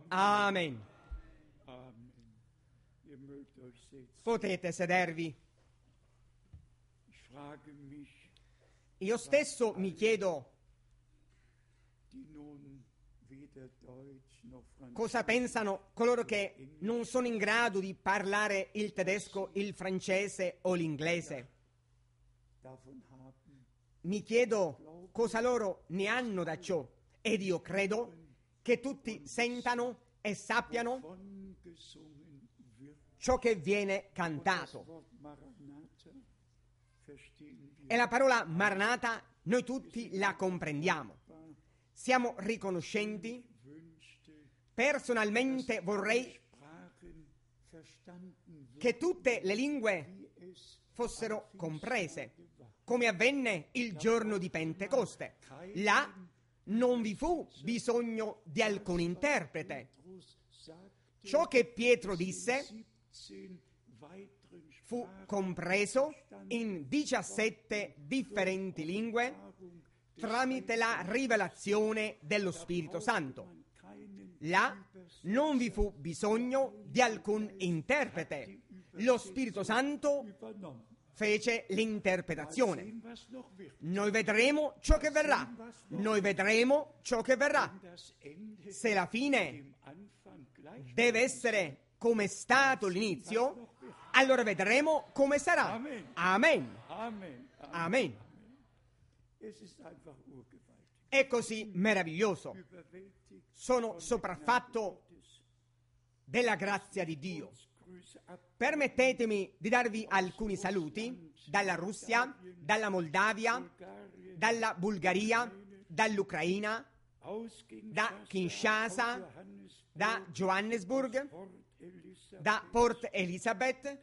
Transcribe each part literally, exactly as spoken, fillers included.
Amen. Potete sedervi. Io stesso mi chiedo cosa pensano coloro che non sono in grado di parlare il tedesco, il francese o l'inglese. Mi chiedo cosa loro ne hanno da ciò, ed io credo che tutti sentano e sappiano ciò che viene cantato. E la parola Maranatha noi tutti la comprendiamo. Siamo riconoscenti. Personalmente vorrei che tutte le lingue fossero comprese, come avvenne il giorno di Pentecoste. Là non vi fu bisogno di alcun interprete. Ciò che Pietro disse fu compreso in diciassette differenti lingue tramite la rivelazione dello Spirito Santo. Là non vi fu bisogno di alcun interprete. Lo Spirito Santo fece l'interpretazione. Noi vedremo ciò che verrà. Noi vedremo ciò che verrà. Se la fine deve essere come è stato l'inizio, allora vedremo come sarà. Amen. Amen. È così meraviglioso. Sono sopraffatto della grazia di Dio. Permettetemi di darvi alcuni saluti dalla Russia, dalla Moldavia, dalla Bulgaria, dall'Ucraina, da Kinshasa, da Johannesburg, da Port Elizabeth,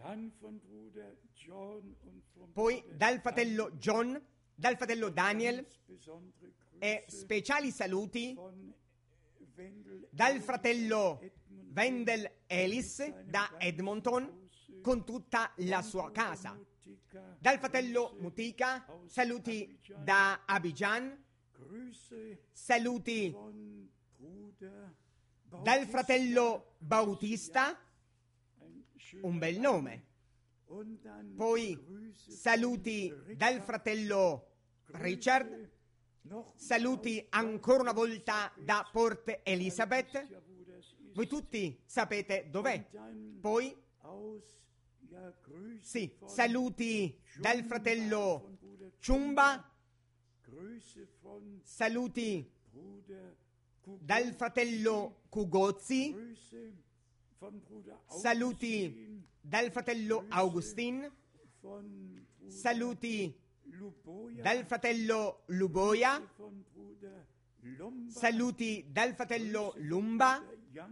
poi dal fratello John, dal fratello Daniel, e speciali saluti dal fratello Wendell Ellis da Edmonton con tutta la sua casa, dal fratello Mutika, saluti da Abidjan, saluti dal fratello Bautista, un bel nome, poi saluti dal fratello Richard, saluti ancora una volta da Port Elizabeth. Voi tutti sapete dov'è. Poi sì, saluti dal fratello Chumba, saluti dal fratello Kugozzi, saluti dal fratello Augustin, saluti dal fratello Luboya, saluti dal fratello Lumba,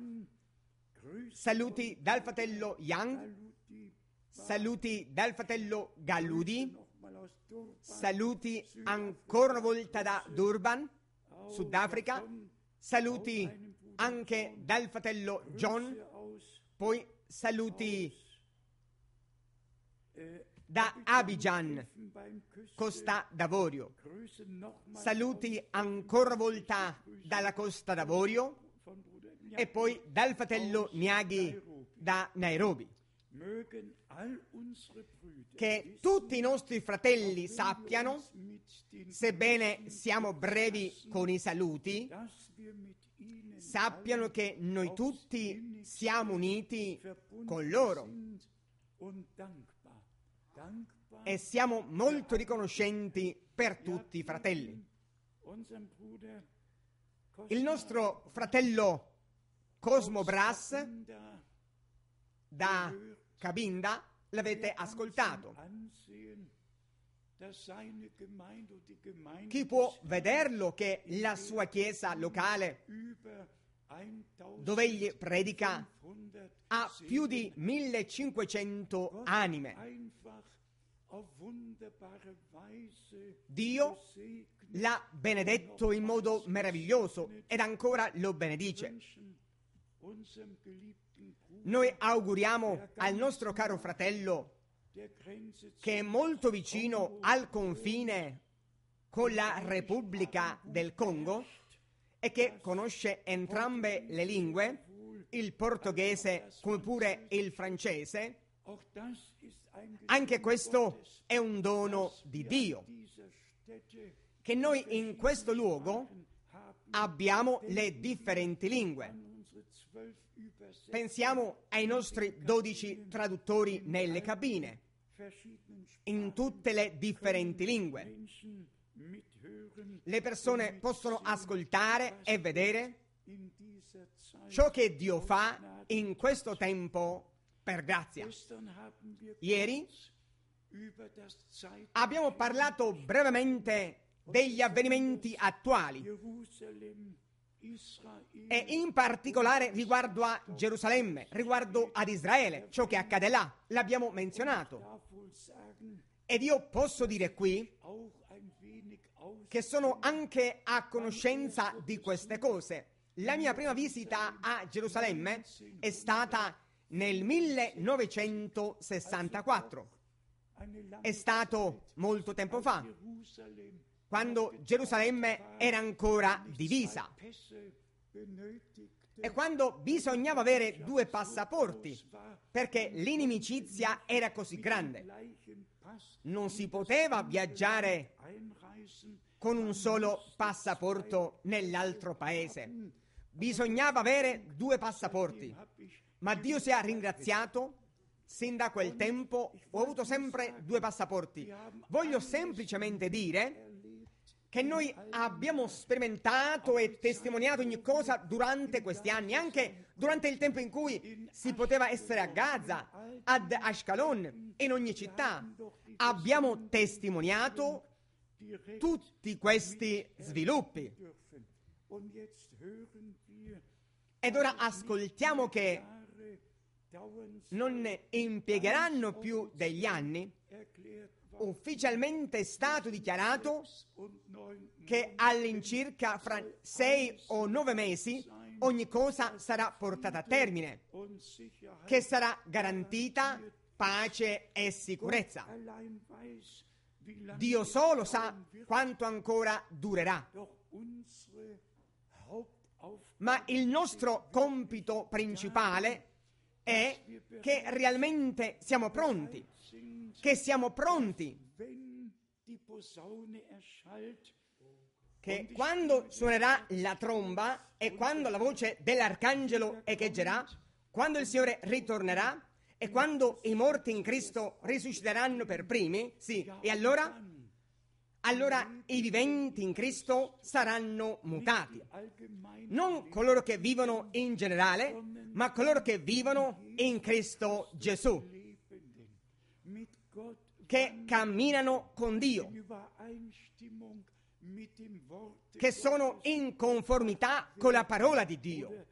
saluti dal fratello Young, saluti dal fratello Galludi, saluti ancora una volta da Durban, Sudafrica, saluti anche dal fratello John, poi saluti da Abidjan, Costa d'Avorio, saluti ancora una volta dalla Costa d'Avorio e poi dal fratello Niaghi da Nairobi. Che tutti i nostri fratelli sappiano, sebbene siamo brevi con i saluti, sappiano che noi tutti siamo uniti con loro e siamo molto riconoscenti per tutti i fratelli. Il nostro fratello Cosmo Brass da Cabinda l'avete ascoltato. Chi può vederlo che la sua chiesa locale, dove egli predica, ha più di millecinquecento anime. Dio l'ha benedetto in modo meraviglioso ed ancora lo benedice. Noi auguriamo al nostro caro fratello, che è molto vicino al confine con la Repubblica del Congo e che conosce entrambe le lingue, il portoghese come pure il francese, anche questo è un dono di Dio, che noi in questo luogo abbiamo le differenti lingue. Pensiamo ai nostri dodici traduttori nelle cabine, in tutte le differenti lingue. Le persone possono ascoltare e vedere ciò che Dio fa in questo tempo per grazia. Ieri abbiamo parlato brevemente degli avvenimenti attuali e in particolare riguardo a Gerusalemme, riguardo ad Israele, ciò che accade là, l'abbiamo menzionato. Ed io posso dire qui che sono anche a conoscenza di queste cose. La mia prima visita a Gerusalemme è stata nel millenovecentosessantaquattro. È stato molto tempo fa, quando Gerusalemme era ancora divisa e quando bisognava avere due passaporti perché l'inimicizia era così grande. Non si poteva viaggiare con un solo passaporto nell'altro paese. Bisognava avere due passaporti. Ma Dio sia ringraziato, sin da quel tempo ho avuto sempre due passaporti. Voglio semplicemente dire che noi abbiamo sperimentato e testimoniato ogni cosa durante questi anni, anche durante il tempo in cui si poteva essere a Gaza, ad Ashkelon, in ogni città. Abbiamo testimoniato tutti questi sviluppi. Ed ora ascoltiamo che non impiegheranno più degli anni. Ufficialmente è stato dichiarato che all'incirca fra sei o nove mesi ogni cosa sarà portata a termine, che sarà garantita pace e sicurezza. Dio solo sa quanto ancora durerà. Ma il nostro compito principale è che realmente siamo pronti, che siamo pronti, che quando suonerà la tromba e quando la voce dell'arcangelo echeggerà, quando il Signore ritornerà e quando i morti in Cristo risusciteranno per primi, sì, e allora, allora i viventi in Cristo saranno mutati. Non coloro che vivono in generale, ma coloro che vivono in Cristo Gesù, che camminano con Dio, che sono in conformità con la parola di Dio.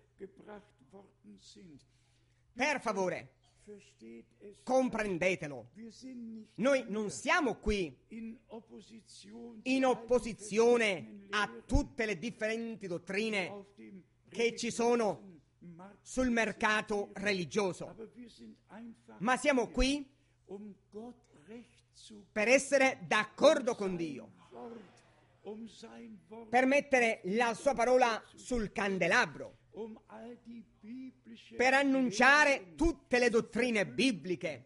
Per favore, comprendetelo. Noi non siamo qui in opposizione a tutte le differenti dottrine che ci sono sul mercato religioso, ma siamo qui per essere d'accordo con Dio, per mettere la sua parola sul candelabro, per annunciare tutte le dottrine bibliche.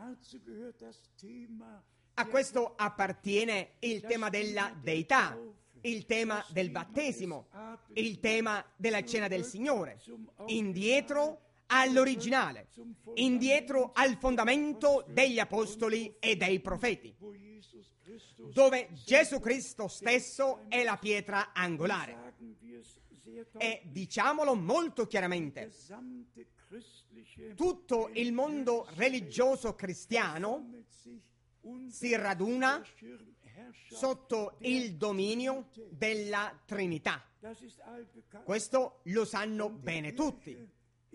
A questo appartiene il tema della deità, il tema del battesimo, il tema della cena del Signore, indietro all'originale, indietro al fondamento degli apostoli e dei profeti, dove Gesù Cristo stesso è la pietra angolare. E diciamolo molto chiaramente, tutto il mondo religioso cristiano si raduna sotto il dominio della Trinità. Questo lo sanno bene tutti.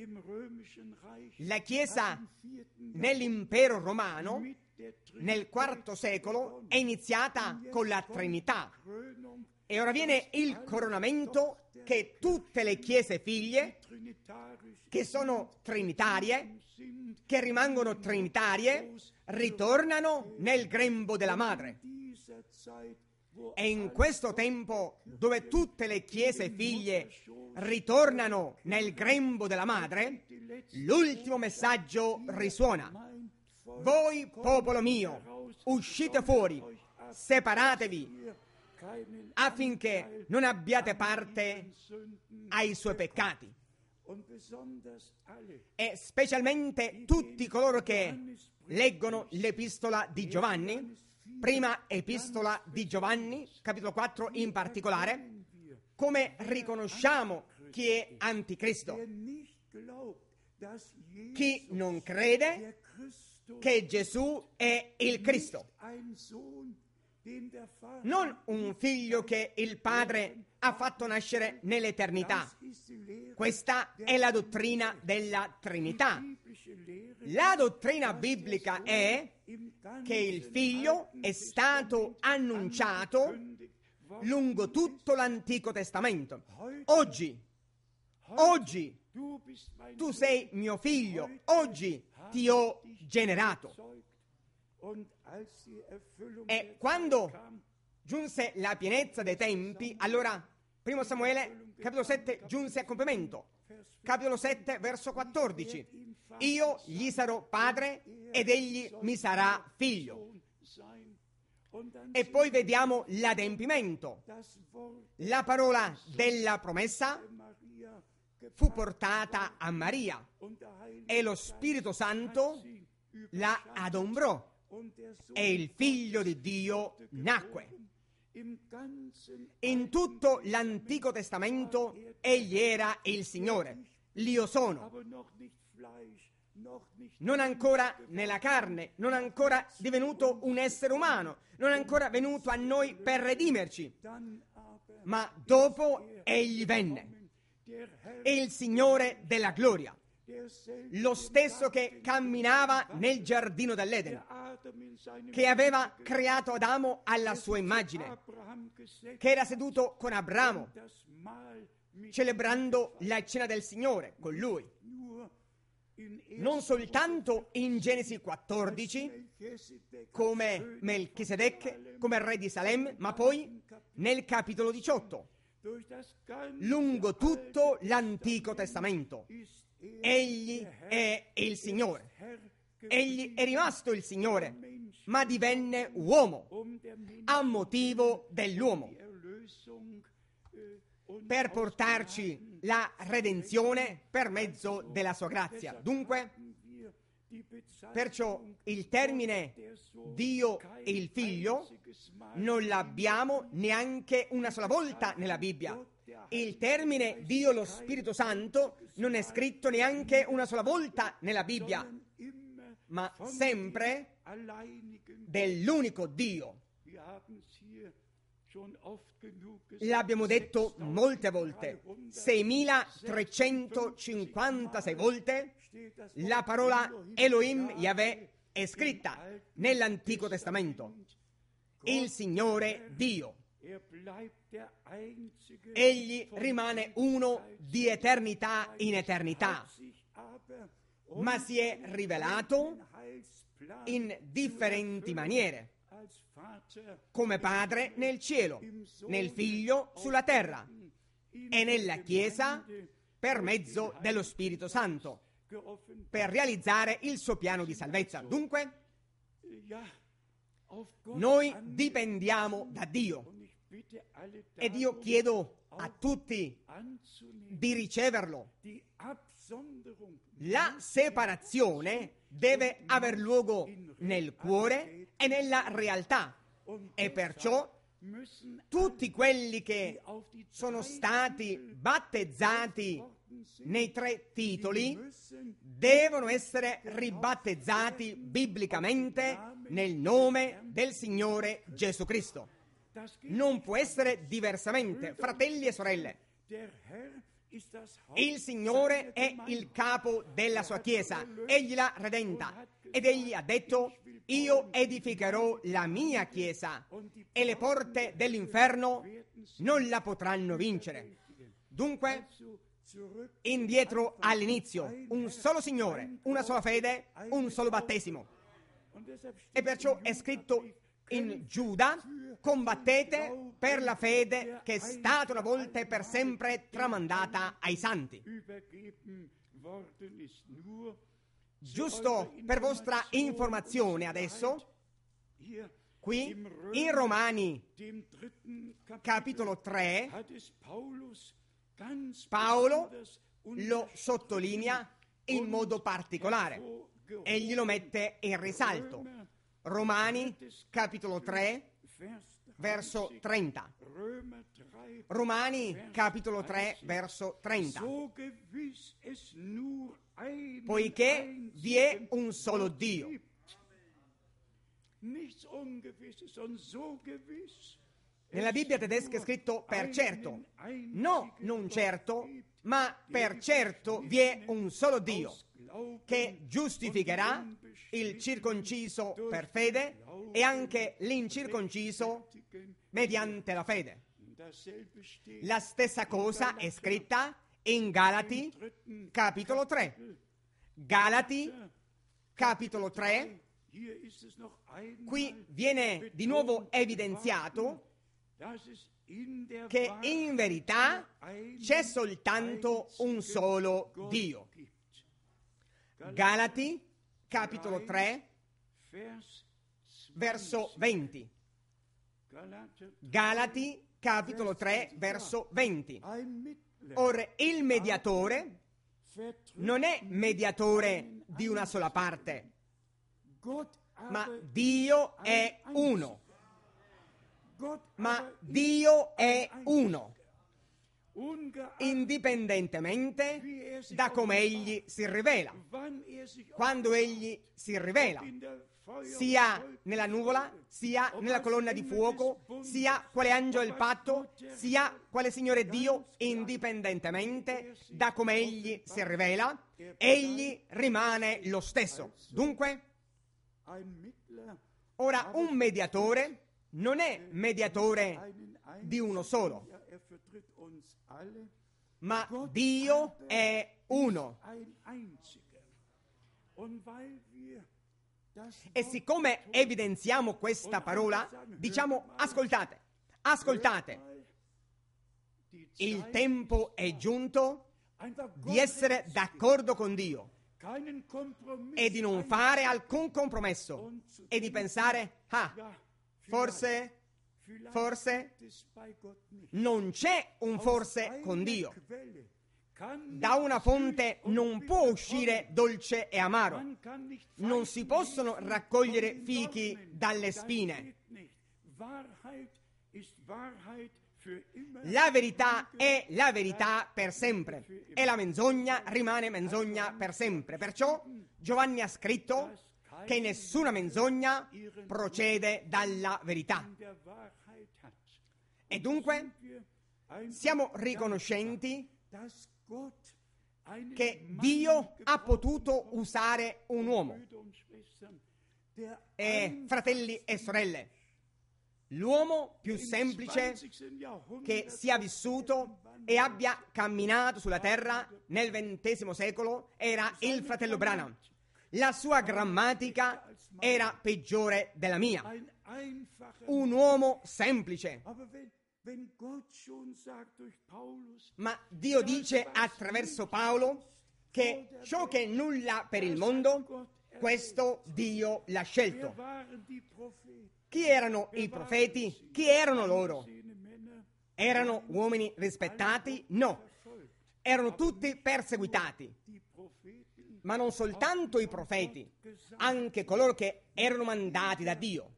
La Chiesa nell'impero romano nel quarto secolo è iniziata con la Trinità e ora viene il coronamento che tutte le chiese figlie che sono trinitarie, che rimangono trinitarie, ritornano nel grembo della madre. E in questo tempo, dove tutte le chiese figlie ritornano nel grembo della madre, l'ultimo messaggio risuona: voi, popolo mio, uscite fuori, separatevi, affinché non abbiate parte ai suoi peccati. E specialmente tutti coloro che leggono l'epistola di Giovanni, prima epistola di Giovanni, capitolo quattro in particolare, come riconosciamo chi è anticristo? Chi non crede che Gesù è il Cristo, non un figlio che il Padre ha fatto nascere nell'eternità. Questa è la dottrina della Trinità. La dottrina biblica è che il Figlio è stato annunciato lungo tutto l'Antico Testamento. Oggi, oggi, tu sei mio figlio, oggi ti ho generato. E quando giunse la pienezza dei tempi, allora primo Samuele, capitolo sette, giunse a compimento. Capitolo sette, verso quattordici. Io gli sarò padre ed egli mi sarà figlio. E poi vediamo l'adempimento. La parola della promessa fu portata a Maria e lo Spirito Santo la adombrò e il figlio di Dio nacque. In tutto l'Antico Testamento egli era il Signore, l'Io sono, non ancora nella carne, non ancora divenuto un essere umano, non ancora venuto a noi per redimerci, ma dopo egli venne, il Signore della gloria, lo stesso che camminava nel giardino dell'Eden, che aveva creato Adamo alla sua immagine, che era seduto con Abramo, celebrando la cena del Signore con lui. Non soltanto in Genesi quattordici, come Melchisedec, come re di Salem, ma poi nel capitolo diciotto, lungo tutto l'Antico Testamento. Egli è il Signore. Egli è rimasto il Signore, ma divenne uomo a motivo dell'uomo, per portarci la redenzione per mezzo della sua grazia. Dunque, perciò il termine Dio e il Figlio non l'abbiamo neanche una sola volta nella Bibbia. Il termine Dio lo Spirito Santo non è scritto neanche una sola volta nella Bibbia, ma sempre dell'unico Dio. L'abbiamo detto molte volte, seimilatrecentocinquantasei volte la parola Elohim Yahweh è scritta nell'Antico Testamento. Il Signore Dio. Egli rimane uno di eternità in eternità, ma si è rivelato in differenti maniere, come Padre nel cielo, nel Figlio sulla terra e nella Chiesa per mezzo dello Spirito Santo, per realizzare il suo piano di salvezza. Dunque, noi dipendiamo da Dio ed io chiedo a tutti di riceverlo. La separazione deve aver luogo nel cuore e nella realtà, e perciò tutti quelli che sono stati battezzati nei tre titoli devono essere ribattezzati biblicamente nel nome del Signore Gesù Cristo. Non può essere diversamente, fratelli e sorelle. Il Signore è il capo della sua Chiesa, egli l'ha redenta ed egli ha detto: io edificherò la mia Chiesa e le porte dell'inferno non la potranno vincere. Dunque, indietro all'inizio, un solo Signore, una sola fede, un solo battesimo. E perciò è scritto in Giuda, combattete per la fede che è stata una volta e per sempre tramandata ai santi. Giusto per vostra informazione adesso, qui in Romani capitolo tre, Paolo lo sottolinea in modo particolare. Egli lo mette in risalto. Romani capitolo tre, verso trenta. Romani capitolo tre, verso trenta. Poiché vi è un solo Dio. Nella Bibbia tedesca è scritto per certo. No, non certo, ma per certo vi è un solo Dio che giustificherà il circonciso per fede e anche l'incirconciso mediante la fede. La stessa cosa è scritta in Galati capitolo tre. Galati capitolo tre, qui viene di nuovo evidenziato che in verità c'è soltanto un solo Dio. Galati capitolo tre, verso venti. Galati capitolo tre, verso venti. Ora, il mediatore non è mediatore di una sola parte, ma Dio è uno. Ma Dio è uno, indipendentemente da come Egli si rivela. Quando Egli si rivela, sia nella nuvola, sia nella colonna di fuoco, sia quale angelo del patto, sia quale Signore Dio, indipendentemente da come Egli si rivela, Egli rimane lo stesso. Dunque, ora un mediatore non è mediatore di uno solo, ma Dio è uno. E siccome evidenziamo questa parola, diciamo ascoltate, ascoltate, il tempo è giunto di essere d'accordo con Dio e di non fare alcun compromesso e di pensare, ah, forse, forse, non c'è un forse con Dio. Da una fonte non può uscire dolce e amaro. Non si possono raccogliere fichi dalle spine. La verità è la verità per sempre e la menzogna rimane menzogna per sempre. Perciò Giovanni ha scritto che nessuna menzogna procede dalla verità. E dunque siamo riconoscenti che Dio ha potuto usare un uomo. E fratelli e sorelle, l'uomo più semplice che sia vissuto e abbia camminato sulla terra nel ventesimo secolo era il fratello Branham. La sua grammatica era peggiore della mia. Un uomo semplice. Ma Dio dice attraverso Paolo che ciò che è nulla per il mondo, questo Dio l'ha scelto. Chi erano i profeti? Chi erano loro? Erano uomini rispettati? No. Erano tutti perseguitati. Ma non soltanto i profeti, anche coloro che erano mandati da Dio.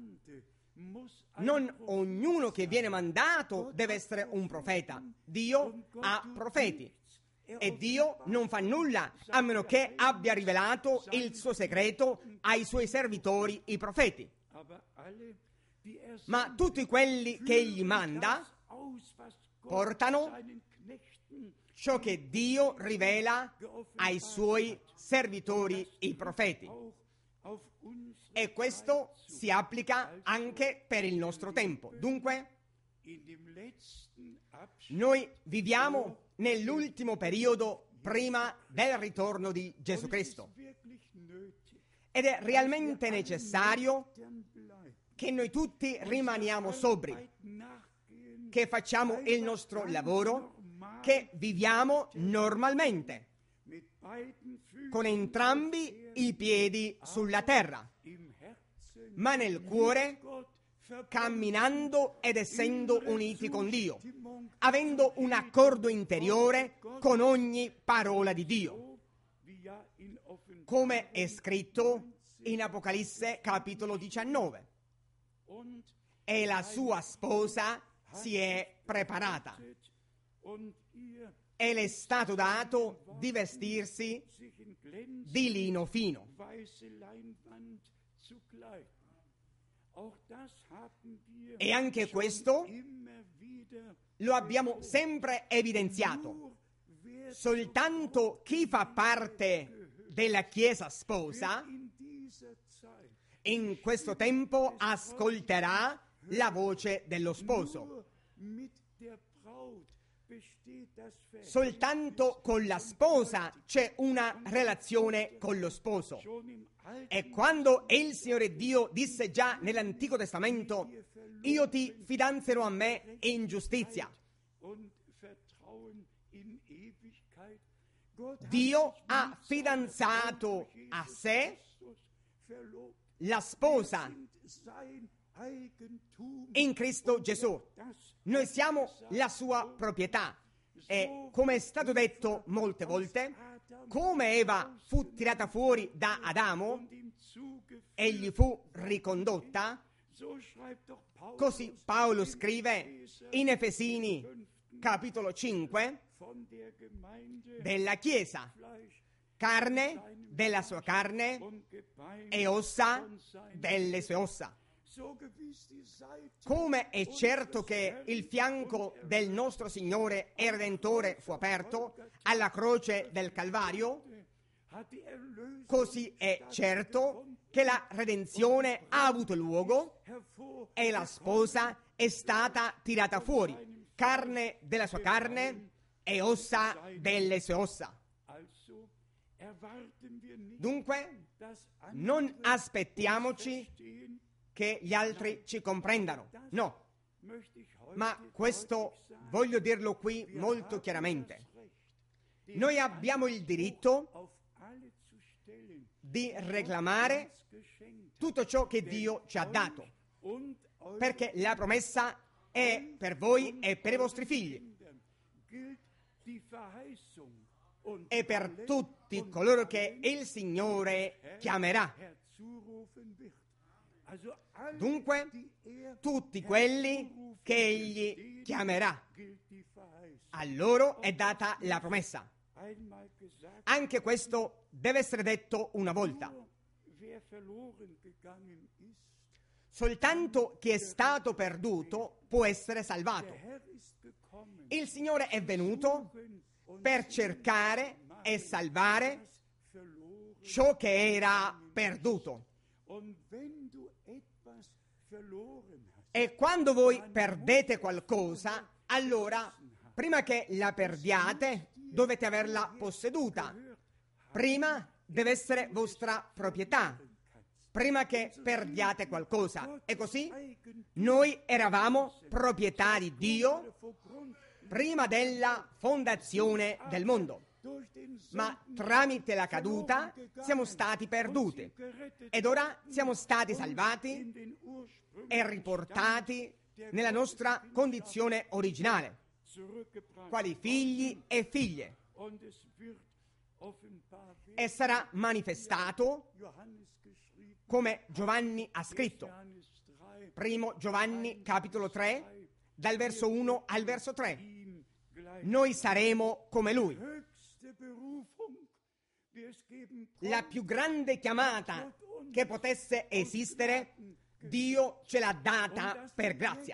Non ognuno che viene mandato deve essere un profeta. Dio ha profeti. E Dio non fa nulla a meno che abbia rivelato il suo segreto ai suoi servitori, i profeti. Ma tutti quelli che egli manda portano ciò che Dio rivela ai suoi servitori, i profeti. E questo si applica anche per il nostro tempo. Dunque, noi viviamo nell'ultimo periodo prima del ritorno di Gesù Cristo. Ed è realmente necessario che noi tutti rimaniamo sobri, che facciamo il nostro lavoro, che viviamo normalmente, con entrambi i piedi sulla terra, ma nel cuore camminando ed essendo uniti con Dio, avendo un accordo interiore con ogni parola di Dio, come è scritto in Apocalisse capitolo diciannove. E la sua sposa si è preparata e le è stato dato di vestirsi di lino fino. E anche questo lo abbiamo sempre evidenziato. Soltanto chi fa parte della Chiesa sposa in questo tempo ascolterà la voce dello sposo. Soltanto con la sposa c'è una relazione con lo sposo. E quando il Signore Dio disse già nell'Antico Testamento: io ti fidanzerò a me in giustizia, Dio ha fidanzato a sé la sposa in Cristo Gesù. Noi siamo la sua proprietà. E come è stato detto molte volte, come Eva fu tirata fuori da Adamo e gli fu ricondotta, così Paolo scrive in Efesini capitolo cinque della Chiesa: carne della sua carne e ossa delle sue ossa. Come è certo che il fianco del nostro Signore e Redentore fu aperto alla croce del Calvario, così è certo che la redenzione ha avuto luogo e la sposa è stata tirata fuori, carne della sua carne e ossa delle sue ossa. Dunque, non aspettiamoci che gli altri ci comprendano, no, ma questo voglio dirlo qui molto chiaramente. Noi abbiamo il diritto di reclamare tutto ciò che Dio ci ha dato, perché la promessa è per voi e per i vostri figli e per tutti coloro che il Signore chiamerà. Dunque, tutti quelli che Egli chiamerà, a loro è data la promessa. Anche questo deve essere detto una volta. Soltanto chi è stato perduto può essere salvato. Il Signore è venuto per cercare e salvare ciò che era perduto. E quando voi perdete qualcosa, allora, prima che la perdiate, dovete averla posseduta. Prima deve essere vostra proprietà, prima che perdiate qualcosa. E così noi eravamo proprietà di Dio prima della fondazione del mondo. Ma tramite la caduta siamo stati perduti ed ora siamo stati salvati e riportati nella nostra condizione originale, quali figli e figlie, e sarà manifestato come Giovanni ha scritto, primo Giovanni capitolo tre, dal verso uno al verso tre. Noi saremo come Lui. La più grande chiamata che potesse esistere, Dio ce l'ha data per grazia.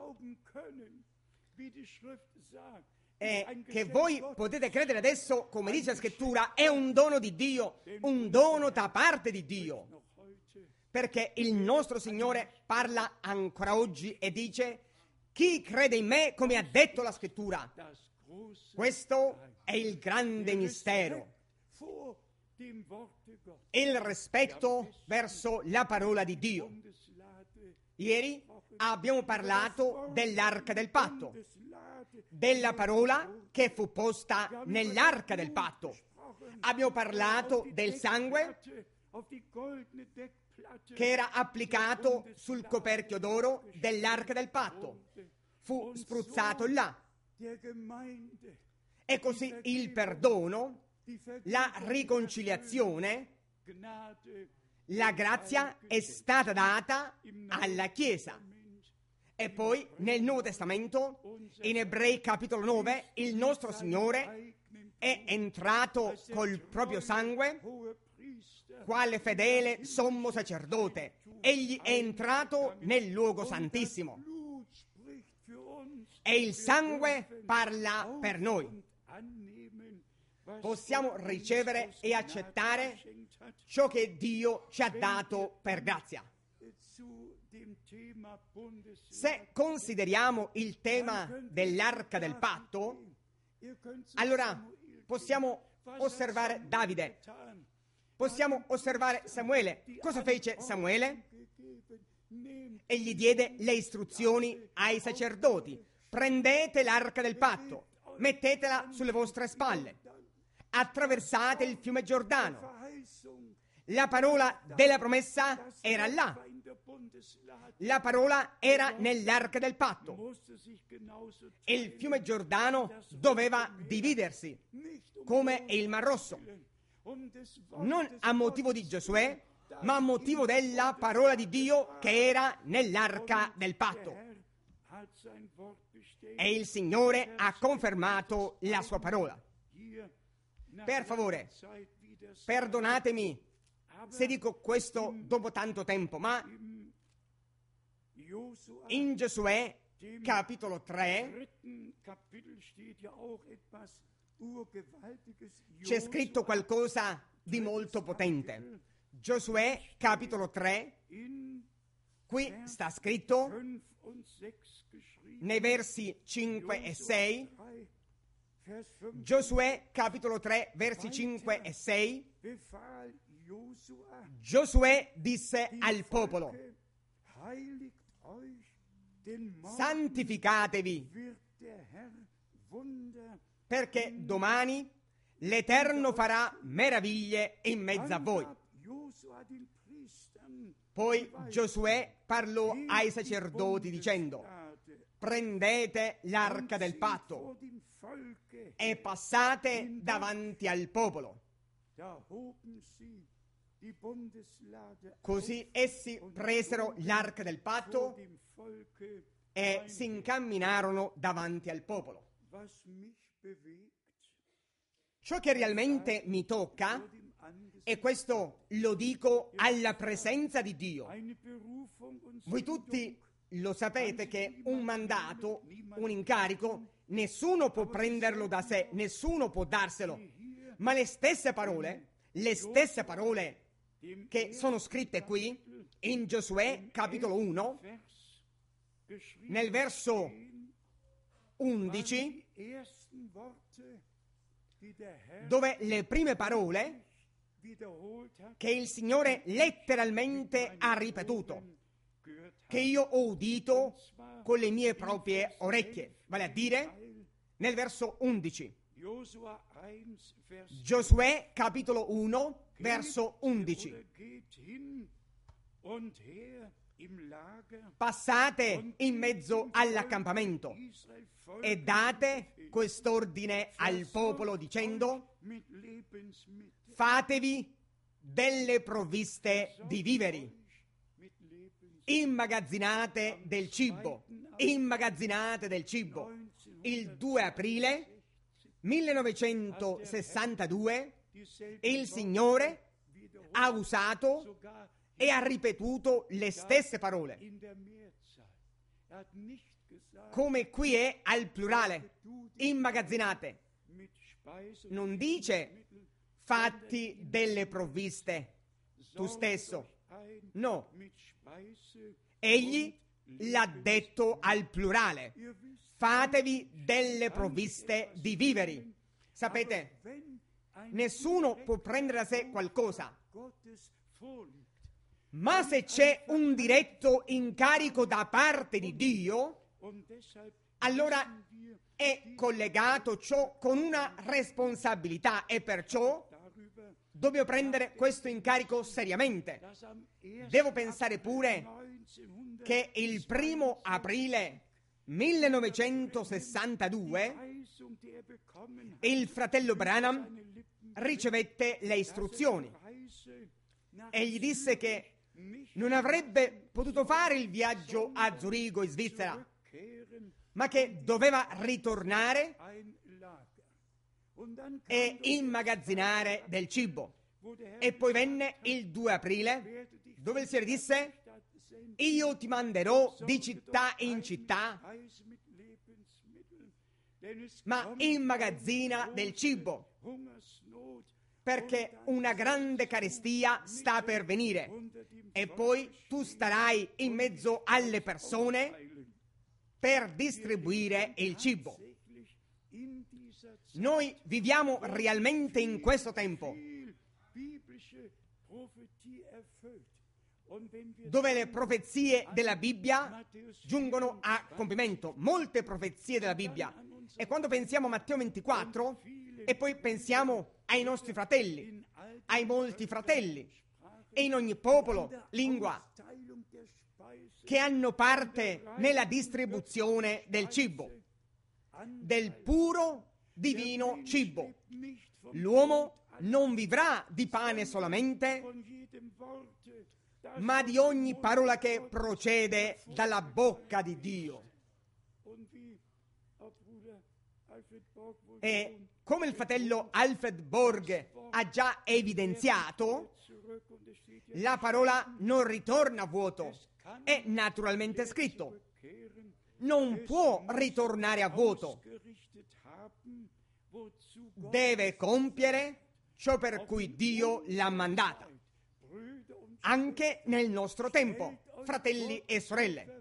E che voi potete credere adesso, come dice la Scrittura, è un dono di Dio, un dono da parte di Dio. Perché il nostro Signore parla ancora oggi e dice: chi crede in me, come ha detto la Scrittura. Questo è il grande mistero. Il rispetto verso la parola di Dio. Ieri abbiamo parlato dell'arca del patto, della parola che fu posta nell'arca del patto. Abbiamo parlato del sangue che era applicato sul coperchio d'oro dell'arca del patto. Fu spruzzato là. E così il perdono, la riconciliazione, la grazia è stata data alla Chiesa. E poi nel Nuovo Testamento, in Ebrei capitolo nove, il nostro Signore è entrato col proprio sangue quale fedele sommo sacerdote. Egli è entrato nel luogo santissimo e il sangue parla per noi. Possiamo ricevere e accettare ciò che Dio ci ha dato per grazia. Se consideriamo il tema dell'arca del patto, allora possiamo osservare Davide, possiamo osservare Samuele. Cosa fece Samuele? Egli diede le istruzioni ai sacerdoti: prendete l'arca del patto, mettetela sulle vostre spalle, attraversate il fiume Giordano. La parola della promessa era là. La parola era nell'arca del patto. E il fiume Giordano doveva dividersi, come il Mar Rosso. Non a motivo di Giosuè, ma a motivo della parola di Dio che era nell'arca del patto. E il Signore ha confermato la sua parola. Per favore, perdonatemi se dico questo dopo tanto tempo, ma in Giosuè capitolo tre c'è scritto qualcosa di molto potente. Giosuè capitolo tre, qui sta scritto nei versi cinque e sei, Giosuè capitolo tre versi cinque e sei, Giosuè disse al popolo: santificatevi, perché domani l'Eterno farà meraviglie in mezzo a voi. Poi Giosuè parlò ai sacerdoti dicendo: prendete l'arca del patto e passate davanti al popolo. Così essi presero l'arca del patto e si incamminarono davanti al popolo. Ciò che realmente mi tocca, e questo lo dico alla presenza di Dio, voi tutti lo sapete che un mandato, un incarico, nessuno può prenderlo da sé, nessuno può darselo, ma le stesse parole, le stesse parole che sono scritte qui in Giosuè capitolo uno, nel verso undici, dove le prime parole che il Signore letteralmente ha ripetuto, che io ho udito con le mie proprie orecchie, vale a dire nel verso undici. Giosuè capitolo uno verso undici. Passate in mezzo all'accampamento e date quest'ordine al popolo dicendo: fatevi delle provviste di viveri, immagazzinate del cibo, immagazzinate del cibo. Il due aprile millenovecentosessantadue il Signore ha usato e ha ripetuto le stesse parole, come qui è al plurale, immagazzinate. Non dice fatti delle provviste tu stesso, no, egli l'ha detto al plurale: fatevi delle provviste di viveri. Sapete, nessuno può prendere da sé qualcosa, Ma se c'è un diretto incarico da parte di Dio, allora è collegato ciò con una responsabilità e perciò dobbiamo prendere questo incarico seriamente. Devo pensare pure che il primo aprile millenovecentosessantadue il fratello Branham ricevette le istruzioni e gli disse che non avrebbe potuto fare il viaggio a Zurigo in Svizzera, ma che doveva ritornare e immagazzinare del cibo. E poi venne il due aprile, dove il Signore disse: io ti manderò di città in città, ma immagazzina del cibo, perché una grande carestia sta per venire e poi tu starai in mezzo alle persone per distribuire il cibo. Noi viviamo realmente in questo tempo, dove le profezie della Bibbia giungono a compimento, molte profezie della Bibbia. E quando pensiamo a Matteo ventiquattro e poi pensiamo ai nostri fratelli, ai molti fratelli, e in ogni popolo, lingua, che hanno parte nella distribuzione del cibo, del puro divino cibo. L'uomo non vivrà di pane solamente, ma di ogni parola che procede dalla bocca di Dio. E come il fratello Alfred Borg ha già evidenziato, la parola non ritorna a vuoto, è naturalmente scritto. Non può ritornare a vuoto. Deve compiere ciò per cui Dio l'ha mandata. Anche nel nostro tempo, fratelli e sorelle,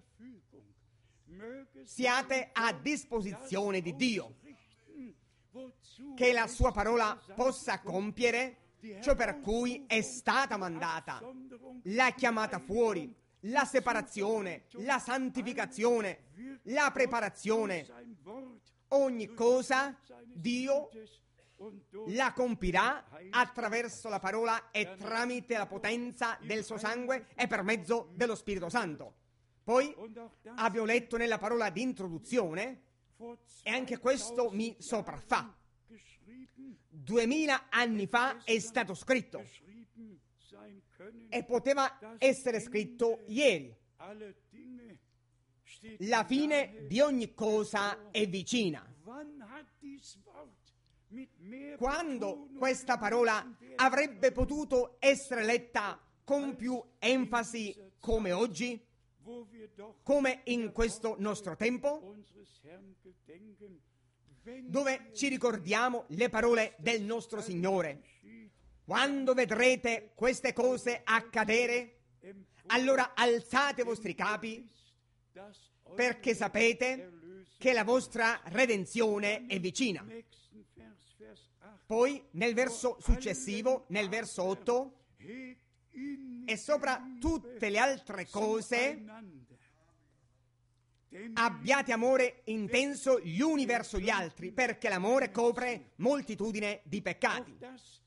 siate a disposizione di Dio, che la sua parola possa compiere ciò per cui è stata mandata, la chiamata fuori, la separazione, la santificazione, la preparazione. Ogni cosa Dio la compirà attraverso la parola e tramite la potenza del suo sangue e per mezzo dello Spirito Santo. Poi abbiamo letto nella parola di introduzione, e anche questo mi sopraffa. Duemila anni fa è stato scritto e poteva essere scritto ieri. La fine di ogni cosa è vicina. Quando questa parola avrebbe potuto essere letta con più enfasi come oggi, come in questo nostro tempo, dove ci ricordiamo le parole del nostro Signore? Quando vedrete queste cose accadere, allora alzate i vostri capi, perché sapete che la vostra redenzione è vicina. Poi nel verso successivo, nel verso otto, e sopra tutte le altre cose abbiate amore intenso gli uni verso gli altri, perché l'amore copre moltitudine di peccati.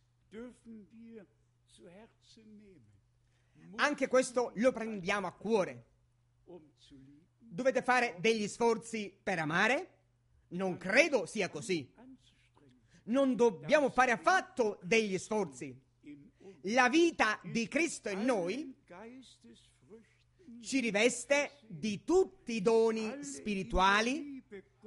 Anche questo lo prendiamo a cuore. Dovete fare degli sforzi per amare? Non credo sia così. Non dobbiamo fare affatto degli sforzi. La vita di Cristo in noi ci riveste di tutti i doni spirituali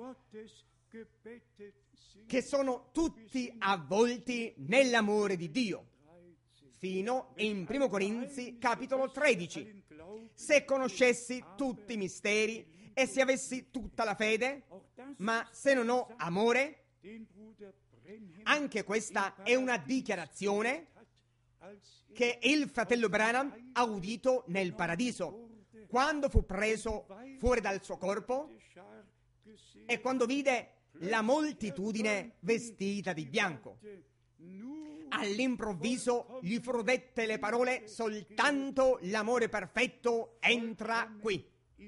che sono tutti avvolti nell'amore di Dio. Fino in primo Corinzi capitolo tredici. Se conoscessi tutti i misteri e se avessi tutta la fede, ma se non ho amore, anche questa è una dichiarazione che il fratello Branham ha udito nel paradiso, quando fu preso fuori dal suo corpo e quando vide la moltitudine vestita di bianco. All'improvviso gli furono dette le parole: soltanto l'amore perfetto entra qui.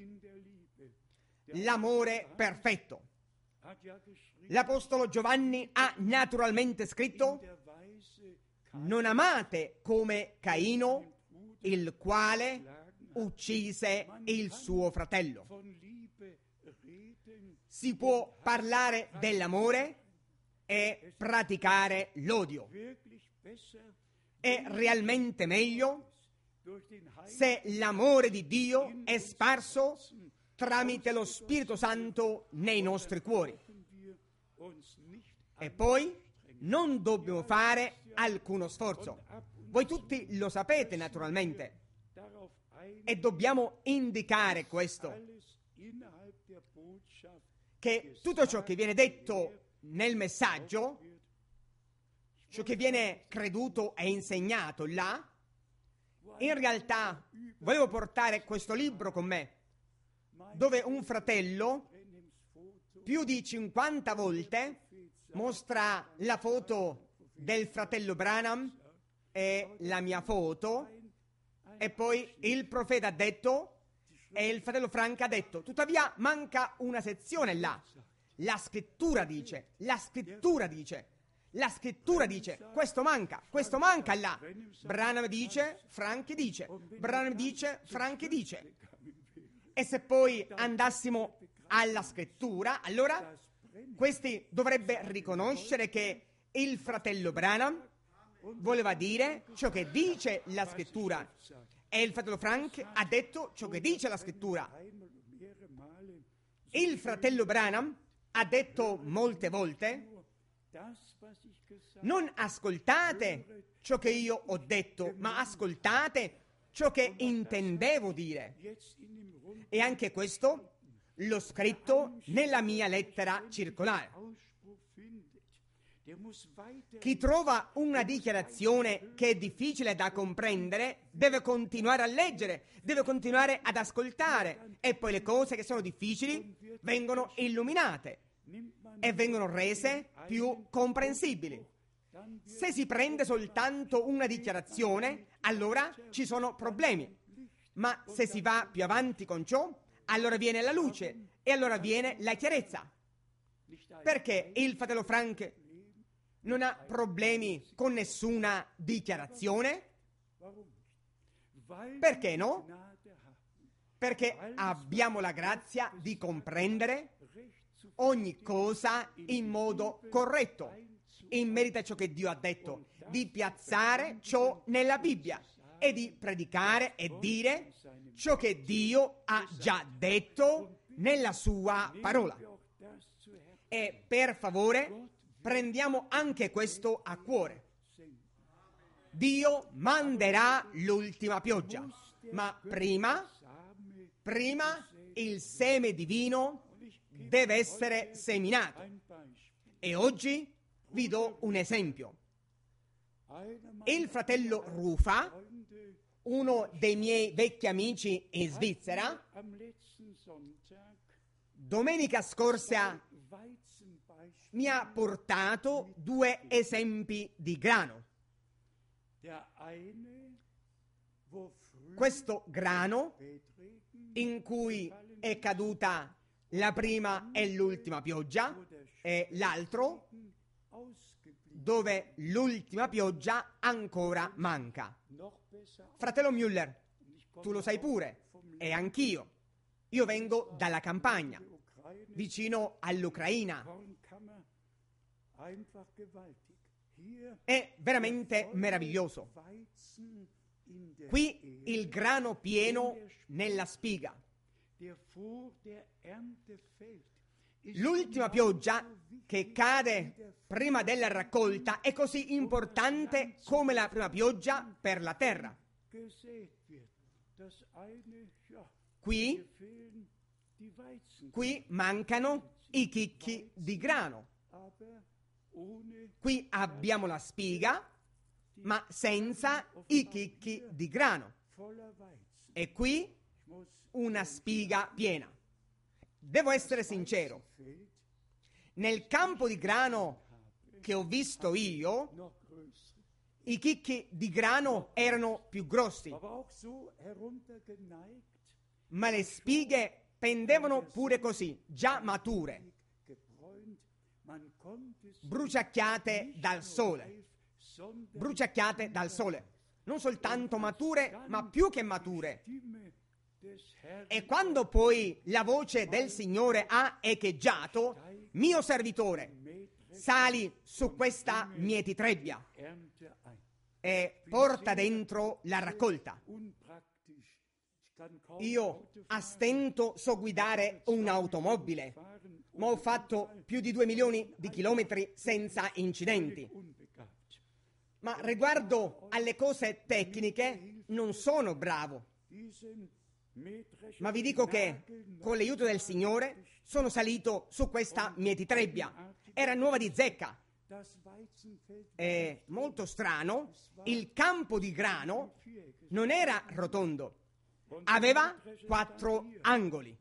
L'amore perfetto. L'Apostolo Giovanni ha naturalmente scritto: non amate come Caino, il quale uccise il suo fratello. Si può parlare dell'amore e praticare l'odio. È realmente meglio se l'amore di Dio è sparso tramite lo Spirito Santo nei nostri cuori. E poi non dobbiamo fare alcuno sforzo. Voi tutti lo sapete naturalmente. E dobbiamo indicare questo, che tutto ciò che viene detto nel messaggio, ciò che viene creduto e insegnato là, in realtà volevo portare questo libro con me, dove un fratello più di cinquanta volte mostra la foto del fratello Branham e la mia foto, e poi il profeta ha detto e il fratello Frank ha detto: tuttavia manca una sezione là. La scrittura dice, la scrittura dice, la scrittura dice, questo manca, questo manca là. Branham dice, Frank dice, Branham dice, Frank dice. E se poi andassimo alla scrittura, allora questi dovrebbe riconoscere che il fratello Branham voleva dire ciò che dice la scrittura e il fratello Frank ha detto ciò che dice la scrittura. Il fratello Branham ha detto molte volte: non ascoltate ciò che io ho detto, ma ascoltate ciò che intendevo dire. E anche questo l'ho scritto nella mia lettera circolare. Chi trova una dichiarazione che è difficile da comprendere deve continuare a leggere, deve continuare ad ascoltare, e poi le cose che sono difficili vengono illuminate e vengono rese più comprensibili. Se si prende soltanto una dichiarazione, allora ci sono problemi, ma se si va più avanti con ciò, allora viene la luce e allora viene la chiarezza. Perché il fratello Frank non ha problemi con nessuna dichiarazione? Perché no? Perché abbiamo la grazia di comprendere ogni cosa in modo corretto, in merito a ciò che Dio ha detto, di piazzare ciò nella Bibbia e di predicare e dire ciò che Dio ha già detto nella sua parola. E per favore, prendiamo anche questo a cuore. Dio manderà l'ultima pioggia, ma prima, prima il seme divino deve essere seminato. E oggi vi do un esempio. Il fratello Rufa, uno dei miei vecchi amici in Svizzera, domenica scorsa mi ha portato due esempi di grano. Questo grano in cui è caduta la prima e l'ultima pioggia, e l'altro dove l'ultima pioggia ancora manca. Fratello Müller, tu lo sai pure, e anch'io. Io vengo dalla campagna, vicino all'Ucraina. È veramente meraviglioso. Qui il grano pieno nella spiga. L'ultima pioggia che cade prima della raccolta è così importante come la prima pioggia per la terra. Qui, qui mancano i chicchi di grano. Qui abbiamo la spiga, ma senza i chicchi di grano. E qui una spiga piena. Devo essere sincero. Nel campo di grano che ho visto io, I chicchi di grano erano più grossi, ma le spighe pendevano pure così, già mature, bruciacchiate dal sole, bruciacchiate dal sole, non soltanto mature, ma più che mature. E quando poi la voce del Signore ha echeggiato, mio servitore, sali su questa mietitrebbia e porta dentro la raccolta. Io a stento so guidare un'automobile, ma ho fatto più di due milioni di chilometri senza incidenti. Ma riguardo alle cose tecniche non sono bravo. Ma vi dico che con l'aiuto del Signore sono salito su questa mietitrebbia. Era nuova di zecca. È molto strano, il campo di grano non era rotondo, aveva quattro angoli.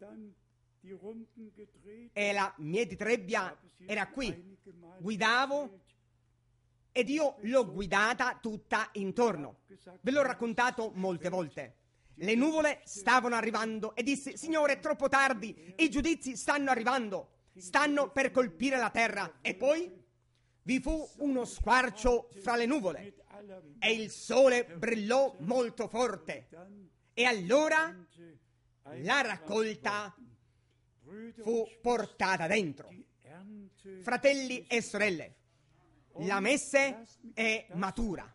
E la mietitrebbia era qui. Guidavo ed io l'ho guidata tutta intorno. Ve l'ho raccontato molte volte. Le nuvole stavano arrivando e dissi: Signore, è troppo tardi, i giudizi stanno arrivando, stanno per colpire la terra. E poi vi fu uno squarcio fra le nuvole e il sole brillò molto forte. E allora la raccolta fu portata dentro. Fratelli e sorelle, la messe è matura.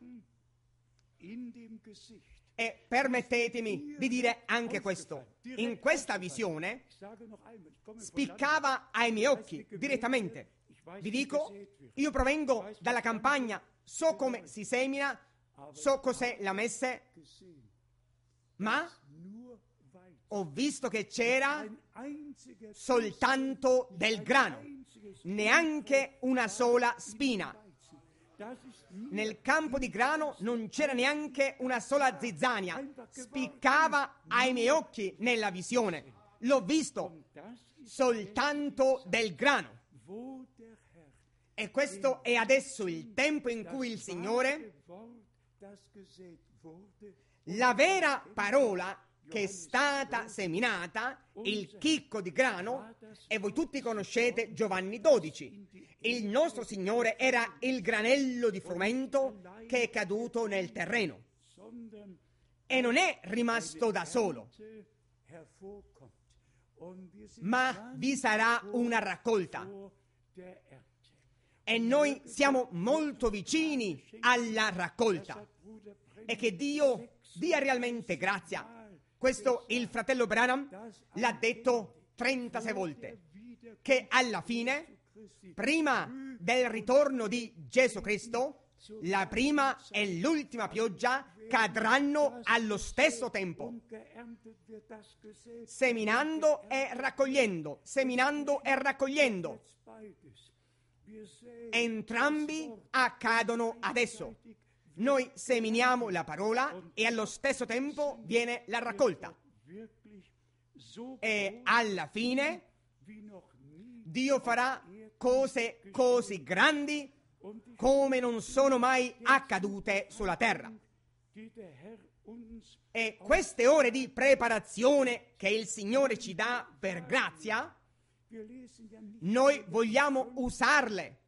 E permettetemi di dire anche questo: in questa visione spiccava ai miei occhi direttamente. Vi dico, io provengo dalla campagna, so come si semina, so cos'è la messe, ma ho visto che c'era soltanto del grano, neanche una sola spina. Nel campo di grano non c'era neanche una sola zizzania, spiccava ai miei occhi nella visione. L'ho visto, soltanto del grano. E questo è adesso il tempo in cui il Signore, la vera parola che è stata seminata, il chicco di grano, e voi tutti conoscete Giovanni dodici. Il nostro Signore era il granello di frumento che è caduto nel terreno e non è rimasto da solo, ma vi sarà una raccolta e noi siamo molto vicini alla raccolta, e che Dio dia realmente grazia. Questo il fratello Branham l'ha detto trentasei volte, che alla fine, prima del ritorno di Gesù Cristo, la prima e l'ultima pioggia cadranno allo stesso tempo, seminando e raccogliendo, seminando e raccogliendo. Entrambi accadono adesso. Noi seminiamo la parola e allo stesso tempo viene la raccolta. E alla fine Dio farà cose così grandi come non sono mai accadute sulla terra. E queste ore di preparazione che il Signore ci dà per grazia, noi vogliamo usarle.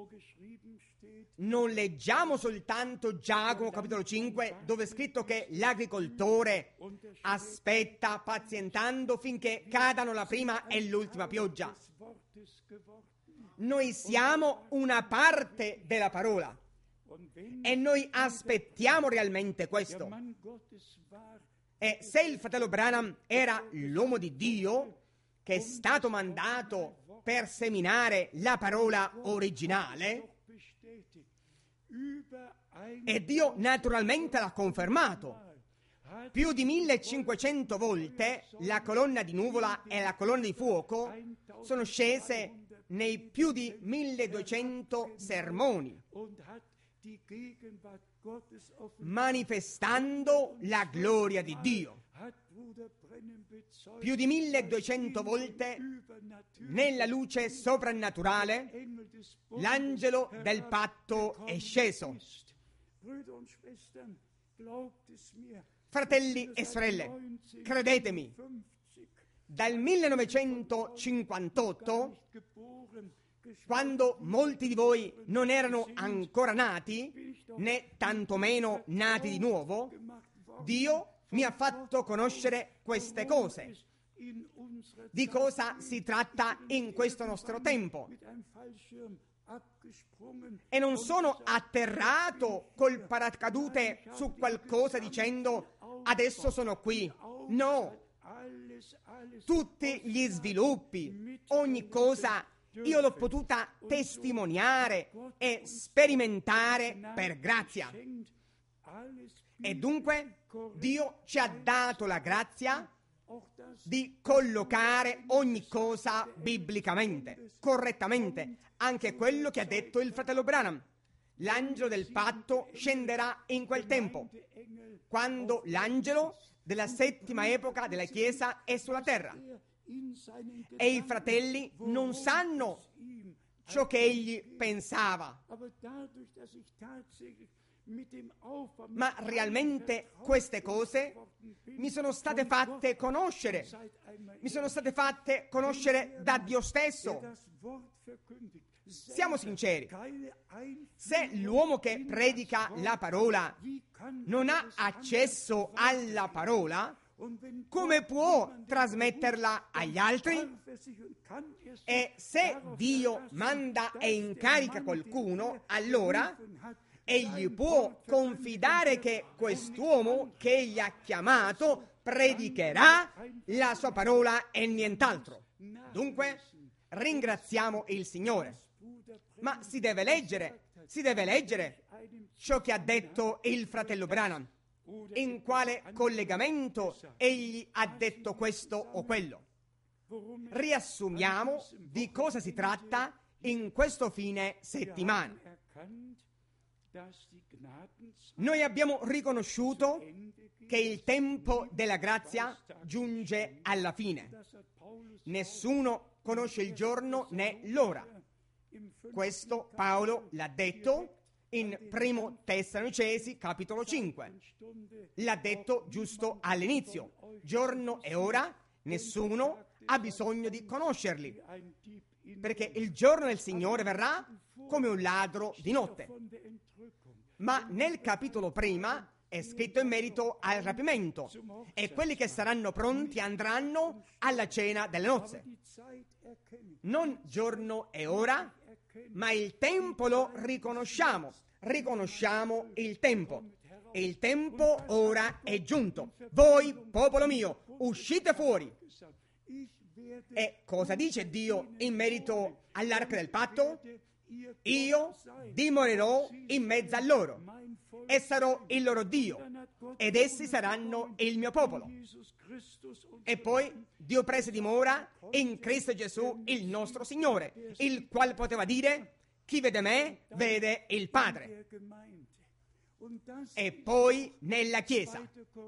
Non leggiamo soltanto Giacomo capitolo cinque, dove è scritto che l'agricoltore aspetta pazientando finché cadano la prima e l'ultima pioggia. Noi siamo una parte della parola e noi aspettiamo realmente questo. E se il fratello Branham era l'uomo di Dio che è stato mandato per seminare la parola originale, e Dio naturalmente l'ha confermato. Più di millecinquecento volte la colonna di nuvola e la colonna di fuoco sono scese nei più di milleduecento sermoni manifestando la gloria di Dio. Più di milleduecento volte nella luce soprannaturale l'angelo del patto è sceso. Fratelli e sorelle, credetemi, dal millenovecentocinquantotto, quando molti di voi non erano ancora nati, né tantomeno nati di nuovo, Dio mi ha fatto conoscere queste cose. Di cosa si tratta in questo nostro tempo? E non sono atterrato col paracadute su qualcosa dicendo adesso sono qui. No, tutti gli sviluppi, ogni cosa io l'ho potuta testimoniare e sperimentare per grazia. E dunque Dio ci ha dato la grazia di collocare ogni cosa biblicamente, correttamente, anche quello che ha detto il fratello Branham. L'angelo del patto scenderà in quel tempo, quando l'angelo della settima epoca della Chiesa è sulla terra. E i fratelli non sanno ciò che egli pensava, ma realmente queste cose mi sono state fatte conoscere, mi sono state fatte conoscere da Dio stesso. Siamo sinceri, se l'uomo che predica la parola non ha accesso alla parola, come può trasmetterla agli altri? E se Dio manda e incarica qualcuno, allora egli può confidare che quest'uomo che egli ha chiamato predicherà la sua parola e nient'altro. Dunque, ringraziamo il Signore. Ma si deve leggere, si deve leggere ciò che ha detto il fratello Branham. In quale collegamento egli ha detto questo o quello. Riassumiamo di cosa si tratta in questo fine settimana. Noi abbiamo riconosciuto che il tempo della grazia giunge alla fine. Nessuno conosce il giorno né l'ora. Questo Paolo l'ha detto in primo Tessalonicesi capitolo cinque. L'ha detto giusto all'inizio. Giorno e ora nessuno ha bisogno di conoscerli, perché il giorno del Signore verrà come un ladro di notte. Ma nel capitolo prima è scritto in merito al rapimento, e quelli che saranno pronti andranno alla cena delle nozze. Non giorno e ora, ma il tempo lo riconosciamo, riconosciamo il tempo. E il tempo ora è giunto. Voi, popolo mio, uscite fuori. E cosa dice Dio in merito all'arca del patto? Io dimorerò in mezzo a loro e sarò il loro Dio, ed essi saranno il mio popolo. E poi Dio prese dimora in Cristo Gesù, il nostro Signore, il quale poteva dire: chi vede me vede il Padre. E poi nella Chiesa.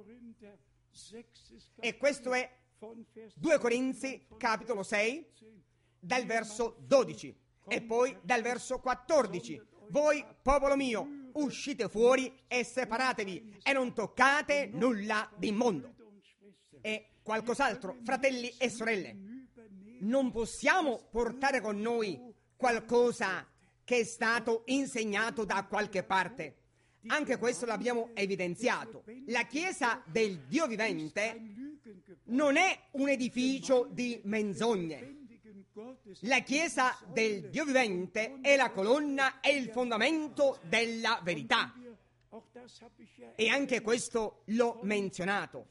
E questo è due Corinzi capitolo sei, dal verso dodici, e poi dal verso quattordici. Voi, popolo mio, uscite fuori e separatevi e non toccate nulla d'immondo. E qualcos'altro, fratelli e sorelle, non possiamo portare con noi qualcosa che è stato insegnato da qualche parte. Anche questo l'abbiamo evidenziato. La Chiesa del Dio vivente non è un edificio di menzogne. La Chiesa del Dio vivente è la colonna e il fondamento della verità. E anche questo l'ho menzionato.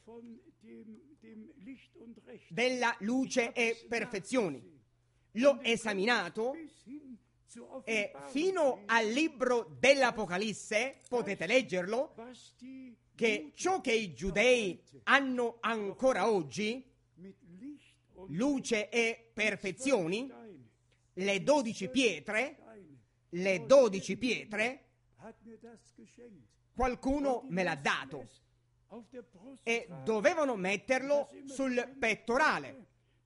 Della luce e perfezioni. L'ho esaminato e fino al libro dell'Apocalisse, potete leggerlo, che ciò che i giudei hanno ancora oggi, luce e perfezioni, le dodici pietre, le dodici pietre, Qualcuno me l'ha dato e dovevano metterlo sul pettorale.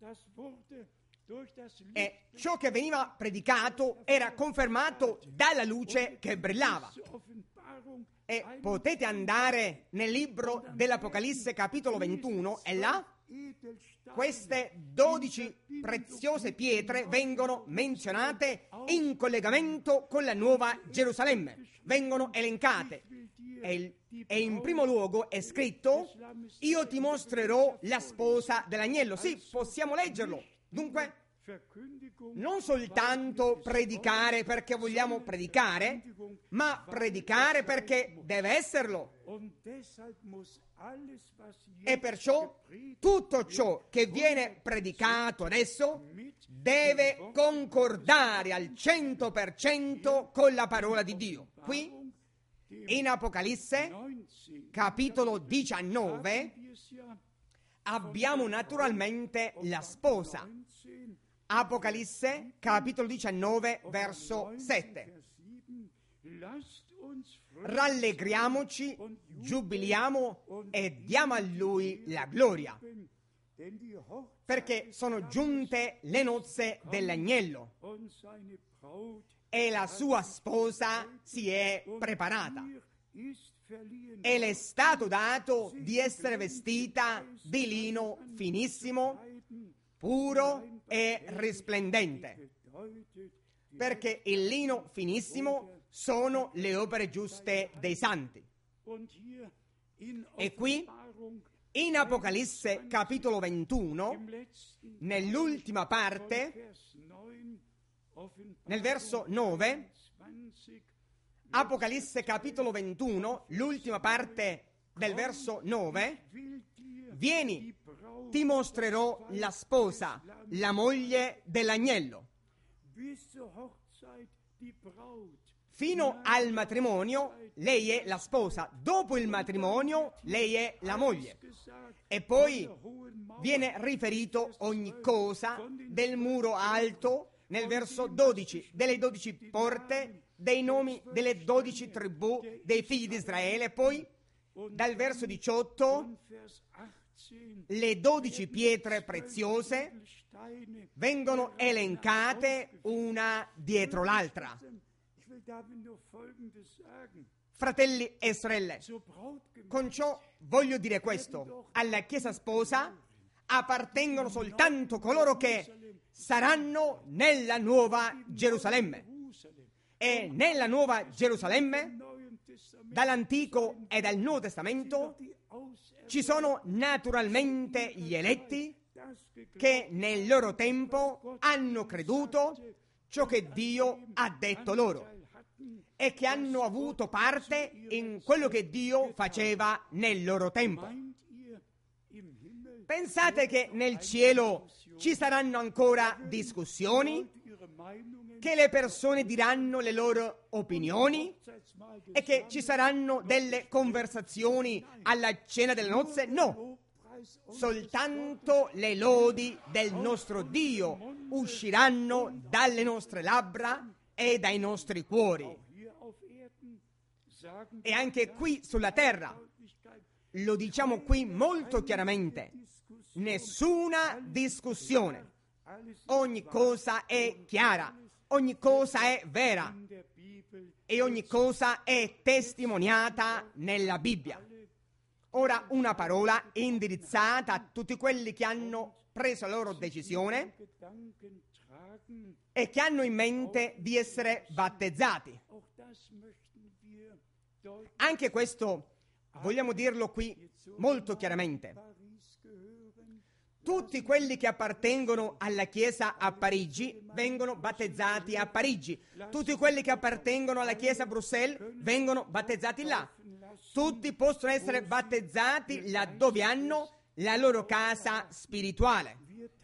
E ciò che veniva predicato era confermato dalla luce che brillava. E potete andare nel libro dell'Apocalisse capitolo ventuno e là queste dodici preziose pietre vengono menzionate in collegamento con la nuova Gerusalemme, vengono elencate e, il, e in primo luogo è scritto: io ti mostrerò la sposa dell'agnello. Sì, possiamo leggerlo. Dunque, non soltanto predicare perché vogliamo predicare, ma predicare perché deve esserlo. E perciò tutto ciò che viene predicato adesso deve concordare al cento per cento con la parola di Dio. Qui, in Apocalisse, capitolo diciannove, abbiamo naturalmente la sposa. Apocalisse, capitolo diciannove, verso sette. Rallegriamoci, giubiliamo e diamo a Lui la gloria, perché sono giunte le nozze dell'agnello e la sua sposa si è preparata. E le è stato dato di essere vestita di lino finissimo, puro e risplendente, perché il lino finissimo sono le opere giuste dei santi. E qui, in Apocalisse capitolo ventuno, nell'ultima parte, nel verso nove, Apocalisse capitolo ventuno, l'ultima parte del verso nove, vieni, ti mostrerò la sposa, la moglie dell'agnello. Fino al matrimonio lei è la sposa, dopo il matrimonio lei è la moglie. E poi viene riferito ogni cosa del muro alto nel verso dodici, delle dodici porte, dei nomi delle dodici tribù dei figli di Israele. Poi dal verso diciotto le dodici pietre preziose vengono elencate una dietro l'altra. Fratelli e sorelle, con ciò voglio dire questo: alla Chiesa sposa appartengono soltanto coloro che saranno nella nuova Gerusalemme. E nella nuova Gerusalemme, dall'Antico e dal Nuovo Testamento, ci sono naturalmente gli eletti che nel loro tempo hanno creduto ciò che Dio ha detto loro e che hanno avuto parte in quello che Dio faceva nel loro tempo. Pensate che nel cielo ci saranno ancora discussioni, che le persone diranno le loro opinioni e che ci saranno delle conversazioni alla cena delle nozze? No, soltanto le lodi del nostro Dio usciranno dalle nostre labbra e dai nostri cuori. E anche qui sulla terra, lo diciamo qui molto chiaramente, nessuna discussione. Ogni cosa è chiara, ogni cosa è vera e ogni cosa è testimoniata nella Bibbia. Ora una parola indirizzata a tutti quelli che hanno preso la loro decisione e che hanno in mente di essere battezzati. Anche questo vogliamo dirlo qui molto chiaramente. Tutti quelli che appartengono alla Chiesa a Parigi vengono battezzati a Parigi. Tutti quelli che appartengono alla Chiesa a Bruxelles vengono battezzati là. Tutti possono essere battezzati laddove hanno la loro casa spirituale.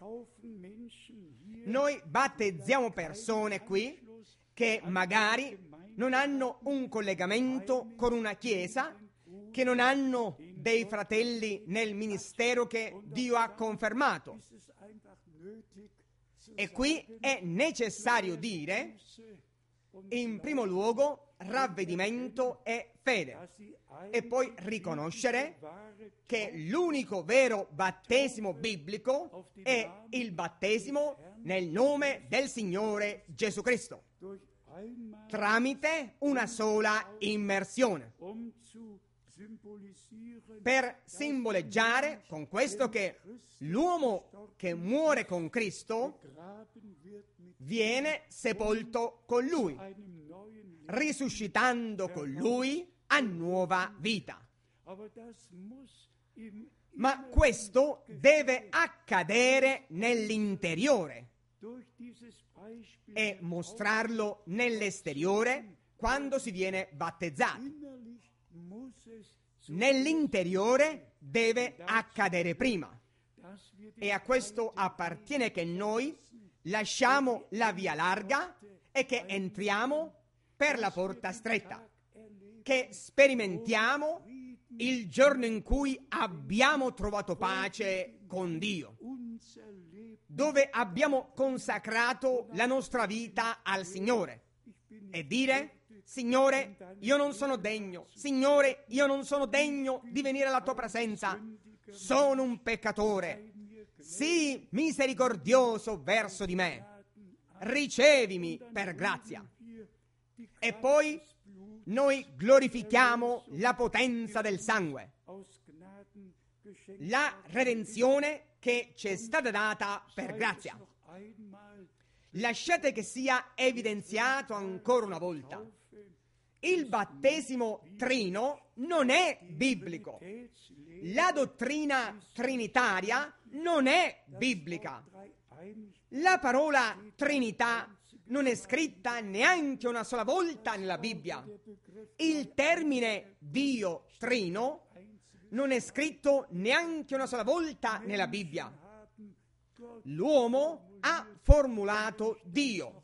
Noi battezziamo persone qui che magari non hanno un collegamento con una Chiesa, che non hanno dei fratelli nel ministero che Dio ha confermato. E qui è necessario dire In primo luogo, ravvedimento e fede, e poi riconoscere che l'unico vero battesimo biblico è il battesimo nel nome del Signore Gesù Cristo, tramite una sola immersione, per simboleggiare con questo che l'uomo che muore con Cristo viene sepolto con Lui, risuscitando con Lui a nuova vita. Ma questo deve accadere nell'interiore e mostrarlo nell'esteriore quando si viene battezzati. Nell'interiore deve accadere prima, e a questo appartiene che noi lasciamo la via larga e che entriamo per la porta stretta, che sperimentiamo il giorno in cui abbiamo trovato pace con Dio, dove abbiamo consacrato la nostra vita al Signore e dire: Signore, io non sono degno, Signore, io non sono degno di venire alla tua presenza, sono un peccatore, sii misericordioso verso di me, ricevimi per grazia. E poi noi glorifichiamo la potenza del sangue, la redenzione che ci è stata data per grazia. Lasciate che sia evidenziato ancora una volta: il battesimo trino non è biblico, la dottrina trinitaria non è biblica, la parola Trinità non è scritta neanche una sola volta nella Bibbia, il termine Dio Trino non è scritto neanche una sola volta nella Bibbia. L'uomo ha formulato Dio,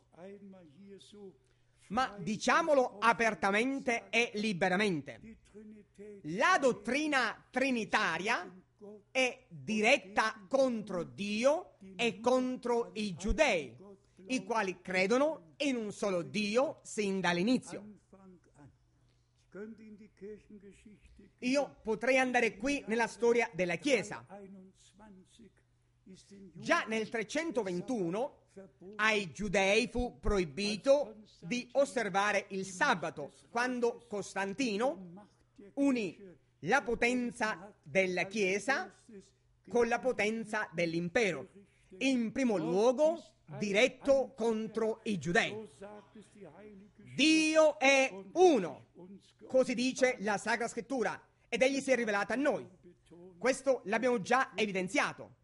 ma diciamolo apertamente e liberamente: la dottrina trinitaria è diretta contro Dio e contro i giudei, i quali credono in un solo Dio sin dall'inizio. Io potrei andare qui nella storia della Chiesa. Già nel trecentoventuno ai giudei fu proibito di osservare il sabato, quando Costantino unì la potenza della Chiesa con la potenza dell'impero, in primo luogo diretto contro i giudei. Dio è uno, così dice la Sacra Scrittura, ed egli si è rivelato a noi. Questo l'abbiamo già evidenziato.